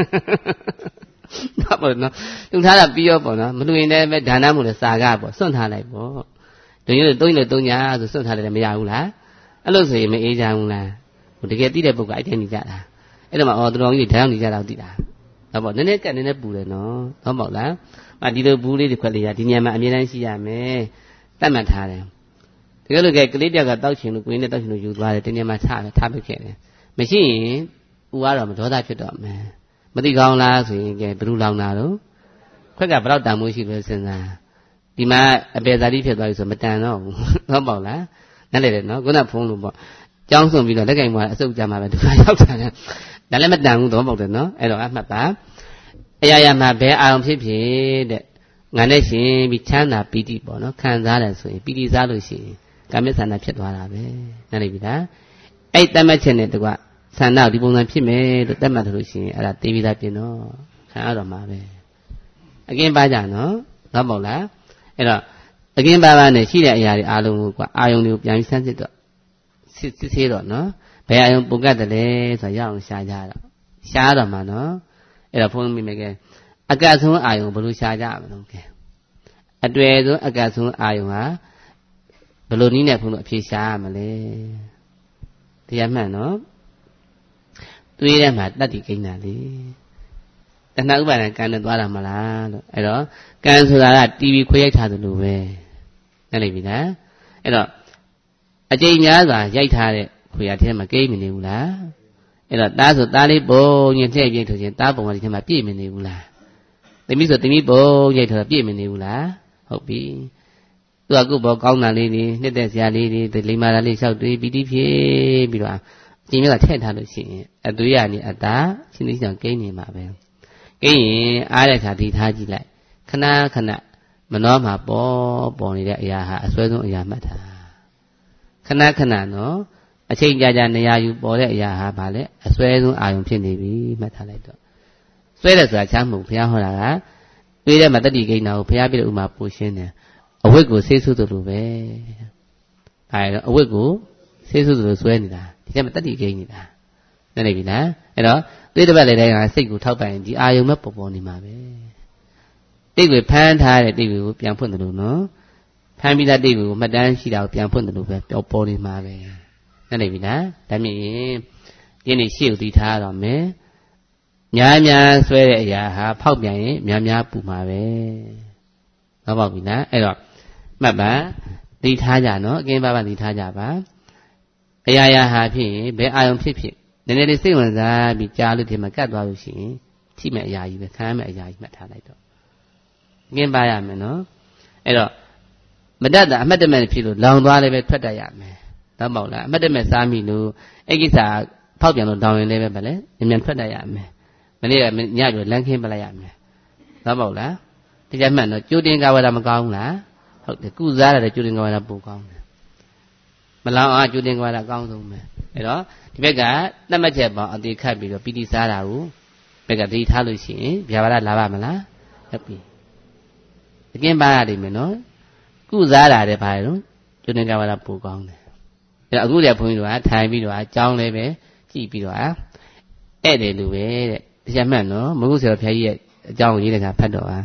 နော်ပေါ့နော်သူထားတာပြီးရောပေါ့နော်မလူရင်လည်းပဲဒါနမှုလည်းစာကားပေါ့စွန့်ထားလိုက်ပေါ့ဒုညလို့3ညာဆိုစွန့်ထားတယ်မရဘူးလားအဲ့လိုဆိုရင်မအေးကြဘူးလားတကယ်သိတဲ့ပုဂ္ဂိုလ်အဲ့တိုင်းနေကြတာအဲ့တော့မှသူတော်ကြီးတွေဓာတ်နေကြတာသိတာဟုတ်ပေါ့နည်းနည်းကက်နည်းနည်းပူတယ်နော်ဟုတ်ပေါ့လားဒီလိုဘူးလေးတွေခွက်လေးရဒီညမှာအမြဲတမ်းရှိရမယ်တတ်မှတ်ထားတယ်တကယ်လို့ကလေးတယောက်ကတောက်ချင်လို့ကိုင်းနဲ့တောက်ချင်လို့ယူသွားတယ်ဒီညမှာထားပစ်ခဲ့တယ်မရှိရင်ဥရတော့မဒေါသဖြစ်တော့မယ်မသိကောင်းလားဆိုရင်ကဲဘယ်လိုလောင်တာတော့ခွက်ကဘယ်တော့တန်မိုးရှိလို့စဉ်းစားဒီမှာအပေဇာတိဖြစ်သွားပြီဆိုမတန်တော့ဘူးဟုတ်ပေါ့လားနားလေတယ်နော်ခုနဖုံးလို့ပေါ့ကြောင်းစွန့်ပြီးတော့လက်ကင်မှာအစုပ်ကြမှာပဲဒီမှာရောက်တာလေဒါလည်းမတန်ဘူးတော့ပေါ့တယ်နော်အဲ့တော့အမှတ်ပါအရာရာမှာဘယ်အာရုံဖြစ်ဖြစ်တဲ့ငါနဲ့ရှင်ပြီးချမ်းသာပီတိပေါ့နော်ခံစားတယ်ဆိုရင်ပီတိစားလို့ရှိရင်ကာမိသန္တာဖြစ်သွားတာပဲနားလေပြီလားအဲ့တတ်မှတ်ချက်နဲ့တကွဆန္ဒဒီပုံစံဖြစ်မယ်လို့တတ်မှတ်လို့ရှိရင်အဲ့ဒါတေးပြီးသားပြင်တော့ခံရတော့မှာပဲအကင်းပါကြနော်ဟုတ်ပေါ့လားအဲ့တော့အကင်းပါနဲ့ရှိတဲ့အရာတွေအားလုံးကိုအာယုံတွေကိုပြန်ပြီးဆန်းစစ်တော့စစ်ဆေးတော့နော်ဘယ်အာယုံပုံကတ်တယ်လဲဆိုတော့ရအောင်ရှားကြတော့ရှားတော့မှာနော်အဲ့တော့ဘုန်းကြီးမိမယ်ကအကတ်ဆုံးအာယုံဘယ်လိုရှားကြမလို့ကဲအတွေ့ဆုံးအကတ်ဆုံးအာယုံဟာဘယ်လိုနည်းနဲ့ဘုန်းတို့အဖြေရှားရမလဲတရားမှန်နော်တွေးထဲမှာတတ်တည်ကိန်းတာလေတဏှာဥပါဒံကံနဲ့သွားတာမလားလို့အဲ့တော့ကံဆိုတာကတီဗီခွေးရိုက်ထားသလိုပဲနားလည်ပြီလားအဲ့တော့အကျိန်များစွာရိုက်ထားတဲ့ခွေရထဲမှာကိန်းမနေဘူးလားအဲ့တော့သားဆိုသားလေးပုံရင်ထည့်ပြည့်ထုတ်ခြင်းသားပုံကဒီထဲမှာပြည့်မနေဘူးလားသမီးဆိုသမီးပုံရိုက်ထားတာပြည့်မနေဘူးလားဟုတ်ပြီသူကကိုယ့်ဘောကောင်းတာလေးတွေနှစ်သက်စရာလေးတွေလိမ္မာတာလေးလျှောက်တွေးပီတိဖြစ်ပြီးတော့အကျိန်များကထည့်ထားလို့ရှိရင်အသွေးရနေအတာရှင်းသိချောင်ကိန်းနေမှာပဲကိန်းရင်အားတဲ့ခါဒီထားကြည့်လိုက်ခဏခဏမနှောမှာပေါ်နေတဲ့အရာဟာအစွဲဆုံးအရာမှတ်တာခဏခဏနော်အချိန်ကြာကြာနေရာယူပေါ်တဲ့အရာဟာဗာလဲအစွဲဆုံးအာယုံဖြစ်နေပြီမှတ်ထားလိုက်တော့စွဲတယ်ဆိုတာချမ်းမှုဘုရားဟောတာကတွေးတဲ့မှာတတိကိန်းတာကိုဘုရားပြတဲ့ဥမာပို့ရှင်းတယ်အဝတ်ကိုဆေးဆုပ်သလိုပဲအဲတော့အဝတ်ကိုဆေးဆုပ်သလိုစွဲနေတာဒီထဲမှာတတိကိန်းနေတာနားလည်ပြီလားအဲ့တော့တွေးတဲ့ဘက်လေတိုင်းကစိတ်ကိုထောက်ပံ့ရင်ဒီအာယုံမဲ့ပေါ်နေမှာပဲတိတ်ကိုဖမ်းထားတဲ့တိတ်ကိုပြန်ဖွင့်တယ်လို့နော်ဖမ်းပြီးသားတိတ်ကိုမှတ်တမ်းရှိတာကိုပြန်ဖွင့်တယ်လို့ပဲပေါ်နေမှာပဲနားလည်ပြီလားဒါမြင်ရင်ဒီနေ့ရှေ့ကိုတည်ထားတော့မယ်များဆွဲတဲ့အရာဟာဖောက်ပြန်ရင်များပူမှာပဲဟုတ်ပါပြီလားအဲ့တော့မှတ်ပါတည်ထားကြနော်အကင်းပါတည်ထားကြပါအရာရာဟာဖြစ်ရင်ဘယ်အာယုံဖြစ်ဖြစ်နည်းနည်းလေးစိတ်ဝင်စားပြီးကြားလို့ဒီမှာကတ်သွားလို့ရှိရင်ထိမဲ့အရာကြီးပဲခံရမဲ့အရာကြီးမှတ်ထားလိုက်တော့ငင်းပါရမယ်နော်အဲ့တော့မတတ်တာအမှတ်တမဲ့ဖြစ်လို့လောင်သွားလည်းပဲထွက်တတ်ရမယ်တော့ပေါ့လားအမှတ်တမဲ့စားမိလို့အဲ့ကိစ္စဖောက်ပြန်လို့တောင်းရင်လည်းပဲဗလဲမြန်ထွက်တတ်ရမယ်မနေ့ကညပြောလမ်းခင်းပလိုက်ရမယ်တော့ပေါ့လားတရားမှတ်တော့ကြိုတင်ကာဝရမကောင်းဘူးလားဟုတ်တယ်ကုစားရတယ်ကြိုတင်ကာဝရပိုကောင်းတယ်မလောင်အောင်ကြိုတင်ကာဝရအကောင်းဆုံးပဲအဲ့တော့ဒီဘက်ကတတ်မှတ်ချက်ပေါင်းအတိခတ်ပြီးတော့ပီတိစားတာကိုဘက်ကသတိထားလို့ရှိရင်ဗျာပါဒလာပါမလားဟုတ်ပြီအကင်းပါရတယ်မယ်နော်ကုစားတာတဲ့ဘာလဲတော့ကျွန်းကဘာလာပိုကောင်းတယ်အဲ့တော့အခုတည်းဘုန်းကြီးတို့ကထိုင်ပြီးတော့အကြောင်းလေးပဲကြည့်ပြီးတော့ဧည့်တယ်လို့ပဲတဲ့တရားမှန်နော်မဟုတ်ဆရာဘုရားကြီးရဲ့အကြောင်းကိုရေးတဲ့အခါဖတ်တော့ဧ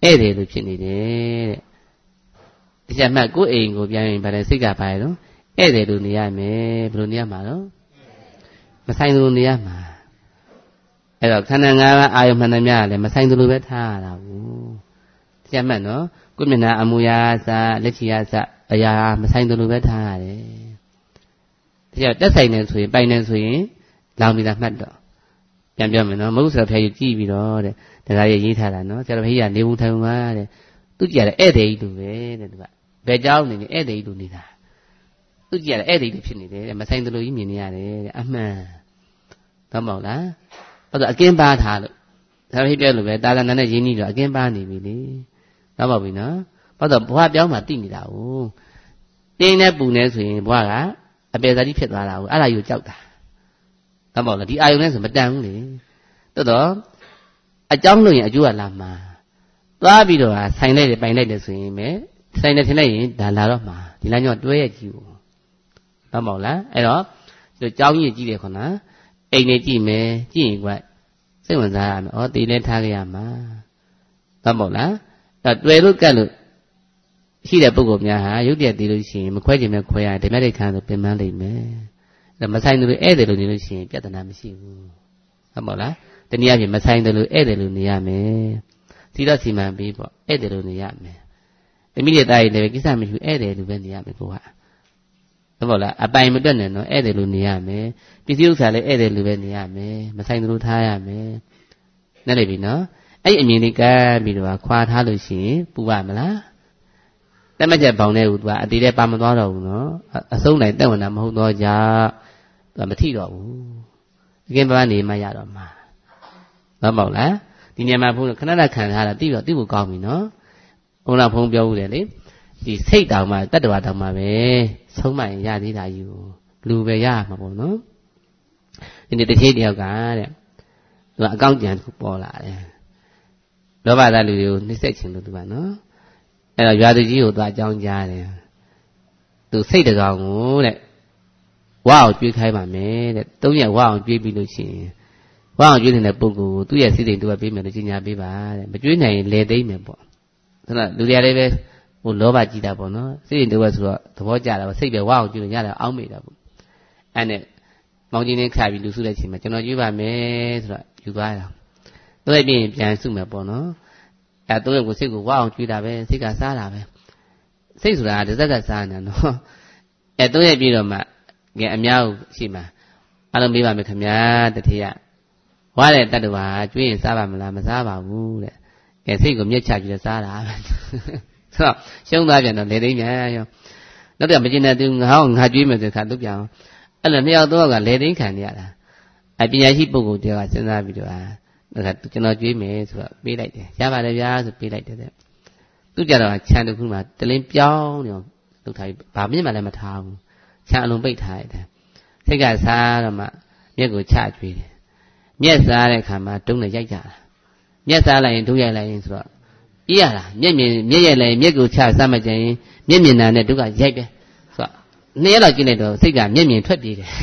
ဧည့်သည်လို့ဖြစ်နေတယ်တဲ့တရားမှတ်ကိုယ်အိမ်ကိုပြန်ရင်ဗါတယ်စိတ်ကပါရတော့ဧည့်သည်လို့နေရမယ်ဘယ်လိုနေရမှာတော့မဆိုင်လို့နေရမှာအဲ့တော့ခန္ဓာ၅ပါးအာယုမှန်သမျှလည်းမဆိုင်လို့ပဲထားရတာဘူးတရားမှတ်နော်ကိုယ်မျက်နှာအမူအရာစလက်ချီအစအရာမဆိုင်လို့ပဲထားရတယ်တရားတက်ဆိုင်နေဆိုရင်ပိုင်နေဆိုရင်လောင်ပြီးသားမှတ်တော့ပြန်ပြောမယ်နော်မဟုတ်ဆိုတော့ဖျားယူကြည့်ပြီးတော့တဲ့ဒါကရေးထားတာနော်ဆရာတော်ဖေးကနေဘူးထိုင်ပါတဲ့သူကြည့်ရတဲ့ဧည့်သည်ကြီးလိုပဲတဲ့သူကဘယ်ကြောင်းနေဧည့်သည်ကြီးလိုနေတာသူကြည့်ရတဲ့ဧည့်သည်လိုဖြစ်နေတယ်တဲ့မဆိုင်သလိုကြီးမြင်နေရတယ်တဲ့အမှန်တော့မဟုတ်လားအဲ့တော့အကင်းပါထားလို့ဆရာဖေးပြောလို့ပဲတာသနာနဲ့ရင်းနှီးတော့အကင်းပါနေပြီလေတော့မဟုတ်ပြီနော်ဘာလို့ဘဝပြောင်းမှတိနေတာဟုတ်တင်းနဲ့ပူနေဆိုရင်ဘဝကအပေစာတိဖြစ်သွားတာဟုတ်အဲ့ဒါယူကြောက်တာတော့မဟုတ်လားဒီအာယုံနဲ့ဆိုမတန်ဘူးလေတော်တော့အကြောင်းလို့ရင်အကျိုးကလာမှာသွားပြီးတော့ဆိုင်လိုက်တယ်ပိုင်လိုက်တယ်ဆိုရင်ပဲဆိုင်တယ်ထင်လိုက်ရင်ဒါလာတော့မှာဒီလမ်းကြောင်းတွဲရကြည့်ဦးဟုတ်မဟုတ်လားအဲ့တော့ဒီကြောင်းကြီးကြည့်တယ်ခွန်းလားအိမ်နေကြည့်မယ်ကြည့်ရင်ကွစိတ်ဝင်စားရမယ်ဩတီလဲထားကြရမှာဟုတ်မဟုတ်လားအဲ့တွေ့လို့ကတ်လို့ရှိတဲ့ပုဂ္ဂိုလ်များဟာရုပ်တရက်တည်လို့ရှိရင်မခွဲခြင်းနဲ့ခွဲရဓမ္မတိခါဆိုပြင်ပန်းလိမ့်မယ်အဲ့မဆိုင်တယ်လို့ဧည့်တယ်လို့နေလို့ရှိရင်ပြဿနာမရှိဘူးဟုတ်မဟုတ်လားတနည်းအားဖြင့်မဆိုင်တယ်လို့ဧည့်တယ်လို့နေရမယ်စီတော့စီမံပြီးပေါ့ဧည့်တယ်လို့နေရမယ်တမိတဲ့သားရည်လည်းကိစ္စမရှိဘူးဧည့်တယ်လို့ပဲနေရမယ်ကိုကဟုတ်မဟုတ်လားအပိုင်မတွက်နဲ့နော်ဧည့်တယ်လို့နေရမယ်ပစ္စည်းဥစ္စာလည်းဧည့်တယ်လို့ပဲနေရမယ်မဆိုင်တယ်လို့ထားရမယ်နဲ့လေပြီနော်အဲ့အမြင်လေးကမ်းပြီးတော့ခွာထားလို့ရှိရင်ပူပါမလားတက်မချက်ပေါင်တဲ့ဟူသူကအတေးတဲ့ပါမသွားတော့ဘူးနော်အဆုံးတိုင်းတက်ဝင်တာမဟုတ်တော့ကြသူကမထိတော့ဘူးအကင်းပါနေမှရတော့မှာဟုတ်မဟုတ်လားဒီနေရာမှာဘုန်းခဏခဏခံထားတာသိတော့သိဖို့ကောင်းပြီနော်ဘုန်းတော်ဘုန်းပြောဦးတယ်လေဒီစိတ်တောင်မှတတ္တဝါတောင်မှပဲဆုံးမရင်ရသေးတာယူလူပဲရမှာပေါ့နော်ဒီနေ့တစ်ချိန်တယောက်ကတဲ့သူကအကောင့်ကြံတစ်ခုပေါ်လာတယ်လောဘသားလူတွေကိုနှိမ့်ဆက်ခြင်းလို့သူကနော်အဲ့တော့ရွာသူကြီးကိုသွားအကြောင်းကြားတယ်သူစိတ်တကောင်ကိုတဲ့ဝါအောင်ကြွေးခိုင်းပါမယ်တဲ့၃ရက်ဝါအောင်ကြွေးပြီးလို့ရှိရင်ဝါအောင်ကြွေးနေတဲ့ပုဂ္ဂိုလ်ကိုသူ့ရဲ့စိတ်တွေသူကပေးမယ်လို့ကြီးညာပေးပါတဲ့မကြွေးနိုင်ရင်လဲသိမ့်မယ်ပေါ့ဆိုတော့လူတွေကလည်းပဲဟိုလောဘကြည့်တာပေါ့နော်စိတ်တွေတော့ဆိုတော့သဘောကျတာပေါ့စိတ်ပဲဝါအောင်ကြွေးရတယ်အောင်းမိတာပေါ့အဲ့နဲ့မောင်ကြီးနဲ့ခါပြီးလူစုတဲ့ချိန်မှာကျွန်တော်ကြွေးပါမယ်ဆိုတော့ယူသွားတာသူ့ရဲ့ပြင်ပြန်စုမယ်ပေါ့နော်အဲသူ့ရဲ့ကိုစိတ်ကိုဝါအောင်ကြွေးတာပဲစိတ်ကစားတာပဲစိတ်ဆိုတာတစ်စက်ကစားနေနော်အဲသူ့ရဲ့ပြီးတော့မှငယ်အများကိုရှိမှာအလုံးပေးပါမယ်ခင်ဗျာတတိယဝါတဲ့တတ္တဝါကျွေးရင်စားပါမလားမစားပါဘူးတဲ့အဲစိတ်ကိုမြက်ချကြည့်စားတာဆိုတော့ရှုံးသွားပြန်တော့လေသိမ်းပြန်ရောနောက်တော့မကျင်တဲ့သူငါ့ကိုငါကျွေးမယ်ဆိုခါသူ့ပြန်အဲ့လိုနှစ်ယောက်တော့ကလေသိမ်းခံနေရတာအပညာရှိပုဂ္ဂိုလ်တယောက်ကစဉ်းစားပြီးတော့ကျွန်တော်ကျွေးမယ်ဆိုတော့ပေးလိုက်တယ်ရပါတယ်ဗျာဆိုပေးလိုက်တယ်တဲ့သူကြတော့ခြံတစ်ခုမှာတလင်းပြောင်းနေအောင်လုပ်ထားပြီးဘာမြင့်မှလည်းမထားဘူးခြံအလုံးပိတ်ထားရတယ်စိတ်ကစားတော့မှမျက်ကိုချကျွေးတယ်မျက်စားတဲ့ခါမှာတုံးနဲ့ရိုက်ကြတာမျက်စားလိုက်ရင်ဒုရိုက်လိုက်ရင်ဆိုတော့အေးရတာမျက်ရိုက်လိုက်ရင်မျက်ကိုချစားမကြရင်မျက်မြင်တာနဲ့ဒုကရိုက်ပဲဆိုတော့နှစ်ရက်လောက်ကြည့်လိုက်တော့စိတ်ကမျက်မြင်ထွက်ပြေးတယ်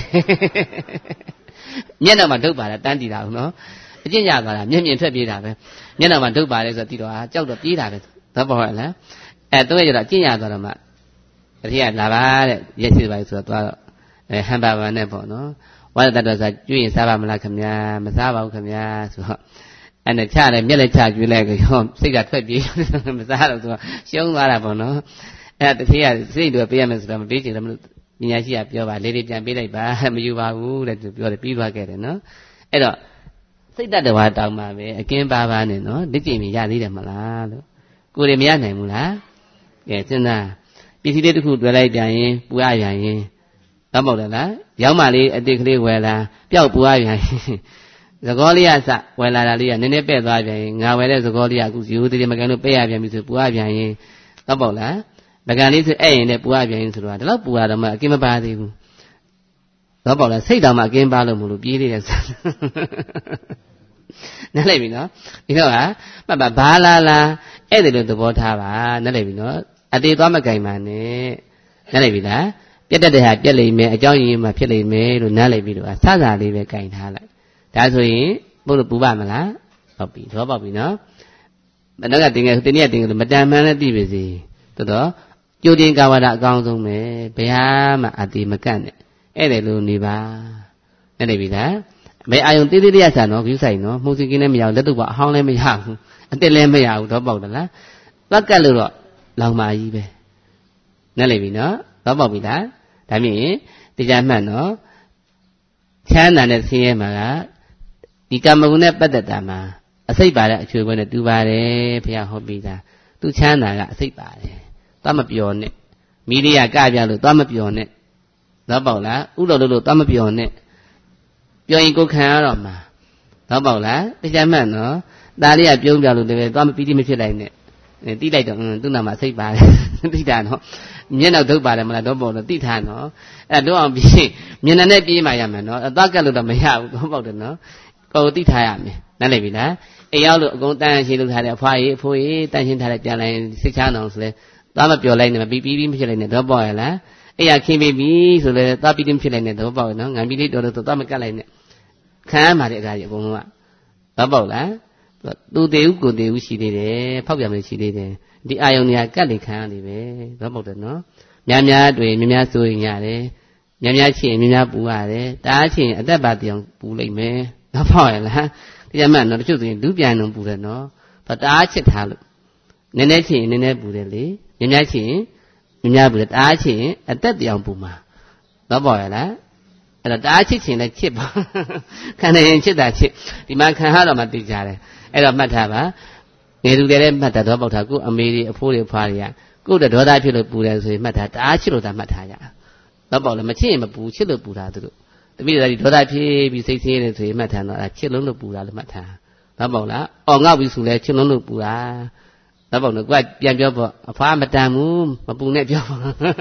မျက်နှာမှာဒုပါတာတန်းတည်တာဘူးနော်အကျင့်ရသွားတာမျက်မြင်ထွက်ပြေးတာပဲမျက်နှာမှာဒုပါလဲဆိုတော့တီတော့ကြောက်တော့ပြေးတာပဲသဘောပေါက်လားအဲတော့ရတော့အကျင့်ရသွားတော့မှအဖေကလာပါတဲ့ရက်ရှိပါဆိုတော့သွားတော့ဟန်ပါပါနဲ့ပေါ့နော်ဝါဒတတော်ဆိုကျွေးရင်စားပါမလားခင်ဗျာမစားပါဘူးခင်ဗျာဆိုတော့အဲ့နဲ့ချတယ်မျက်လက်ချကျွေးလိုက်ရောစိတ်ကထွက်ပြေးမစားတော့ဆိုတော့ရှုံးသွားတာပေါ့နော်အဲ့တဖေကစိတ်တွေပေးရမယ်ဆိုတော့မပေးချင်တယ်မလို့ပညာရှိကပြောပါလေးလေးပြန်ပေးလိုက်ပါမယူပါဘူးတဲ့သူပြောတယ်ပြီးသွားခဲ့တယ်နော်အဲ့တော့စိတ်တတ္တဝါတောင်းပါပဲအကင်းပါပါနဲ့နော်လက်ကျင်မြင်ရသေးတယ်မလားလို့ကိုယ်တွေမရနိုင်ဘူးလားကဲစဉ်းစားပစ္စည်းလေးတစ်ခုတွေ့လိုက်ပြန်ရင်ပူရပြန်ရင်တော့မဟုတ်တယ်လားရောင်းမလေးအတိတ်ကလေးဝယ်လာပျောက်ပူရပြန်ရင်သကောလေးကစဝယ်လာတာလေးကနည်းနည်းပဲ့သွားပြန်ရင်ငါဝယ်တဲ့သကောလေးကအခုယူသေးတယ်မကန်လို့ပဲ့ရပြန်ပြီဆိုပူရပြန်ရင်တော့ပေါ့လားပကံလေးဆိုအဲ့ရင်လည်းပူရပြန်ရင်ဆိုတော့ဒီလောက်ပူရတော့မှအကင်းမပါသေးဘူးတော့ပေါ့လားစိတ်တောင်မှအကင်းပါလို့မလို့ပြေးသေးတယ်ဆိုနားလည်ပြီနော်ဒီတော့ဟာမှတ်ပါဘာလာအဲ့ဒီလိုသဘောထားပါနားလည်ပြီနော်အသေးသွားမကင်ပါနဲ့နားလည်ပြီလားပြတ်တတ်တဲ့ဟာပြက်လိမ့်မယ်အကြောင်းရင်းမှဖြစ်လိမ့်မယ်လို့နားလည်ပြီးတော့စစလေးပဲကင်ထားလိုက်ဒါဆိုရင်ဘုလို့ပူပါမလားဟုတ်ပြီသဘောပေါက်ပြီနော်နောက်ကတင်ငယ်ဒီနေ့တင်ငယ်မတန်မှန်လည်းသိပါစေတော်ကျိုးတင်ကာဝရအကောင်းဆုံးပဲဘယ်ဟာမှအတိမကန့်နဲ့အဲ့ဒါလိုနေပါနဲ့နေပြီလားဘယ်အာယုံသေးသေးလေးရဆန်တော့ဂရုစိုက်နော်မှုစင်ကင်းလည်းမရဘူးလက်တော့အဟောင်းလည်းမရဘူးအတက်လည်းမရဘူးတော့ပေါက်တယ်လားပတ်ကတ်လို့တော့လောင်မာကြီးပဲနဲ့နေပြီနော်တော့ပေါက်ပြီလားဒါမြင်တရားမှတ်နော်ချမ်းသာတဲ့ဆင်းရဲမှာကဒီကမ္မဂုဏ်နဲ့ပတ်သက်တာမှာအစိတ်ပါတဲ့အချွေပွဲနဲ့တူပါတယ်ဘုရားဟောပြီးသားသူချမ်းသာကအစိတ်ပါတယ်သွားမပြောနဲ့မိရိယကပြလို့သွားမပြောနဲ့တော့ပေါက်လားဥတော်လို့သွားမပြောနဲ့ပြောရင်ကိုခံရတော့မှာတော့ပေါက်လားတရားမှတ်နော်ဒါလေးကပြုံးပြလို့လည်းသွားမပီတိမဖြစ်လိုက်နဲ့တိလိုက်တော့သူ့နာမှာစိတ်ပါတယ်တိတာနော်မျက်နှာဒုတ်ပါတယ်မလားတော့ပေါက်တော့တိထားနော်အဲ့တော့အောင်ပြီးမျက်နှာနဲ့ပြေးမှရမယ်နော်သွားကတ်လို့တော့မရဘူးတော့ပေါက်တယ်နော်ကိုယ်တိထားရမယ်နားလည်ပြီလားအိမ်ရောက်လို့အကုန်တန်းရှင်းလို့ထားတယ်အဖွားကြီးအဖိုးကြီးတန်းရှင်းထားတယ်ပြန်လိုက်စိတ်ချမ်းအောင်ဆိုလဲသွားမပြောလိုက်နဲ့မပြီးမဖြစ်လိုက်နဲ့တော့ပေါက်ရလားအိမ်ရခင်းပြီးပြီဆိုလဲသွားပြီးမဖြစ်လိုက်နဲ့တော့ပေါက်ရနော်ငံပြီးလေးတော်တော့သွားမကတ်လိုက်နဲ့ခံရမှာတဲ့အခါကြီးအကုန်လုံးကတော့ပေါက်လားသူသေးဦးကိုသေးဦးရှိသေးတယ်ဖောက်ပြန်မရှိသေးတယ်ဒီအာယုံတွေကကတ်နေခံရနေပဲတော့ပေါက်တယ်နော်များများတွေ့များများစိုးရင်ရတယ်များများချင်များများပူရတယ်တားချင်အသက်ပါတောင်ပူလိုက်မယ်တော့ပေါက်ရလားတရားမှန်နော်တချို့ဆိုရင်လူပြန်လုံးပူတယ်နော်ဘာတားချစ်ထားလို့နည်းနည်းချင်နည်းနည်းပူတယ်လေများများချင်များများပူတယ်တားချင်အသက်တောင်ပူမှာတော့ပေါက်ရလားအဲ့တော့တားချစ်ချင်လည်းချစ်ပါခံနေရင်ချစ်တာချစ်ဒီမှာခံရတော့မှသိကြတယ်အဲ့တော့မှတ်ထားပါငယ်သူတွေလည်းမှတ်တာတော့ပေါက်တာကိုအမေတွေအဖိုးတွေဖွားတွေကကိုယ့်ဒေါသဖြစ်လို့ပူတယ်ဆိုရင်မှတ်ထားတားချစ်လို့သာမှတ်ထားရတော့ပေါက်လည်းမချစ်ရင်မပူချစ်လို့ပူတာသူတို့တပည့်တွေဒေါသဖြစ်ပြီးစိတ်ဆင်းရဲနေဆိုရင်မှတ်ထားတော့ချစ်လုံးလို့ပူတာလို့မှတ်ထားတော့ပေါက်လားအော်ငေါ့ပြီးဆိုလဲချစ်လုံးလို့ပူတာတော့ပေါက်လို့ကိုကပြန်ပြောပေါ့အဖွားမတန်ဘူးမပူနဲ့ပြော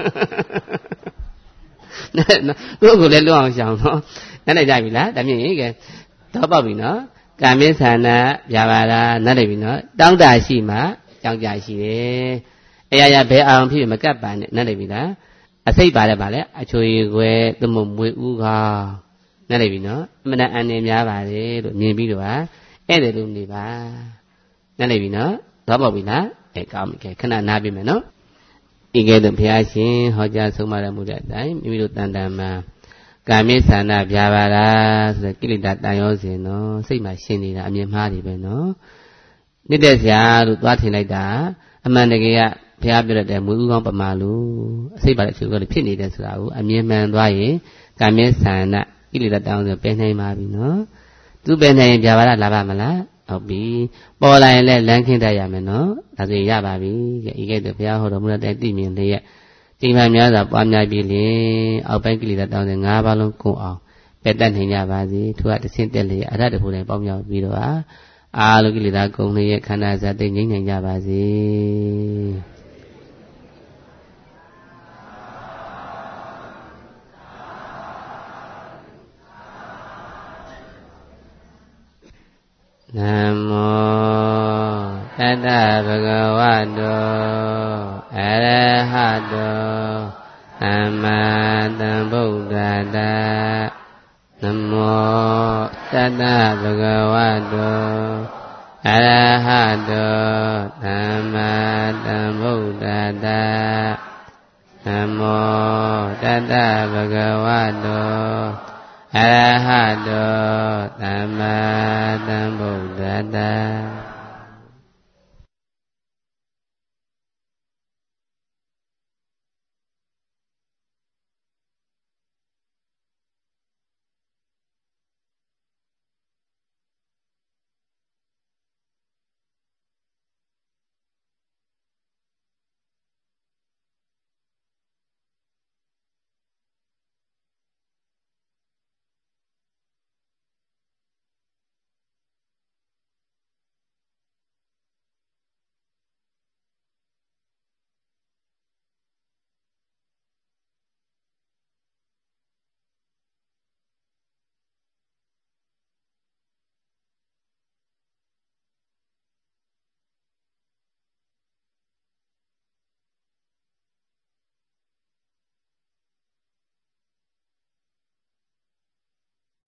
သူ့ကိုလည်းလွတ်အောင်ရှောင်နော်နားလည်ကြပြီလားဒါမြင်ရင်ကဲတော့ပေါက်ပြီနော်ကာမိသနာပြပါလားနားလည်ပြီနော်တောင်းတရှိမှကြောင်းကြရှိတယ်အရာရာဘယ်အောင်ဖြစ်မကပ်ပါနဲ့နားလည်ပြီလားအစိတ်ပါတယ်ဗာလဲအချိုရည်ွယ်သူ့မမွေဥကောင်းနားလည်ပြီနော်အမှန်တန်အန်နေများပါတယ်လို့မြင်ပြီးတော့ဧည့်သည်လို့နေပါနားလည်ပြီနော်တော့ပေါက်ပြီလားကောင်းပြီခဏနားပြီမယ်နော်ဤကဲ့သို့ဘုရားရှင်ဟောကြားဆုံးမတော်မူတဲ့အတိုင်းမိမိတို့တန်တန်မှာကာမိသနာပြပါလားဆိုတဲ့ကိလေသာတန်ရောစဉ်နော်စိတ်မှာရှင်းနေတာအမြင်မှားနေပဲနော်နှစ်သက်စရာလို့သွားထင်လိုက်တာအမှန်တကယ်ကဘုရားပြောတဲ့မွေးဥကောင်းပမာလို့အစိတ်ပါတဲ့အချုပ်ကဖြစ်နေတယ်ဆိုတာကိုအမြင်မှန်သွားရင်ကာမိသနာကိလေသာတန်ရောစဉ်ပယ်နိုင်ပါပြီနော်သူပယ်နိုင်ရင်ပြပါလားလာပါမလားဟုတ်ပြီပေါ်လာရင်လည်းလမ်းခင်းတတ်ရမယ်နော်ဒါဆိုရင်ရပါပြီဤကဲ့သို့ဘုရားဟောတော်မူတဲ့သိမြင်လျက်ချိန်မှများစွာပွားများပြီးလင်အောက်ပိုင်းကိလေသာတောင်းတဲ့၅ပါးလုံးကုန်အောင်ပယ်တတ်နိုင်ကြပါစေသူကတစ်ဆင့်တက်လျက်အရတ္တဖို့တိုင်းပေါင်းမြောက်ပြီးတော့အာလုကိလေသာကုန်လျက်ခန္ဓာဇာတိငြိမ့်နိုင်ကြပါစေနမောတတ္တဗုဒ္ဓဝါတောအရဟတောသမ္မာသမ္ဗုဒ္ဓတ္တနမောတတ္တဗုဒ္ဓဝါတောအရဟတောသမ္မာသမ္ဗုဒ္ဓတ္တနမောတတ္တဗုဒ္ဓဝါတောအရဟတောသမ္မာသမ္ဗုဒ္ဓတ္တ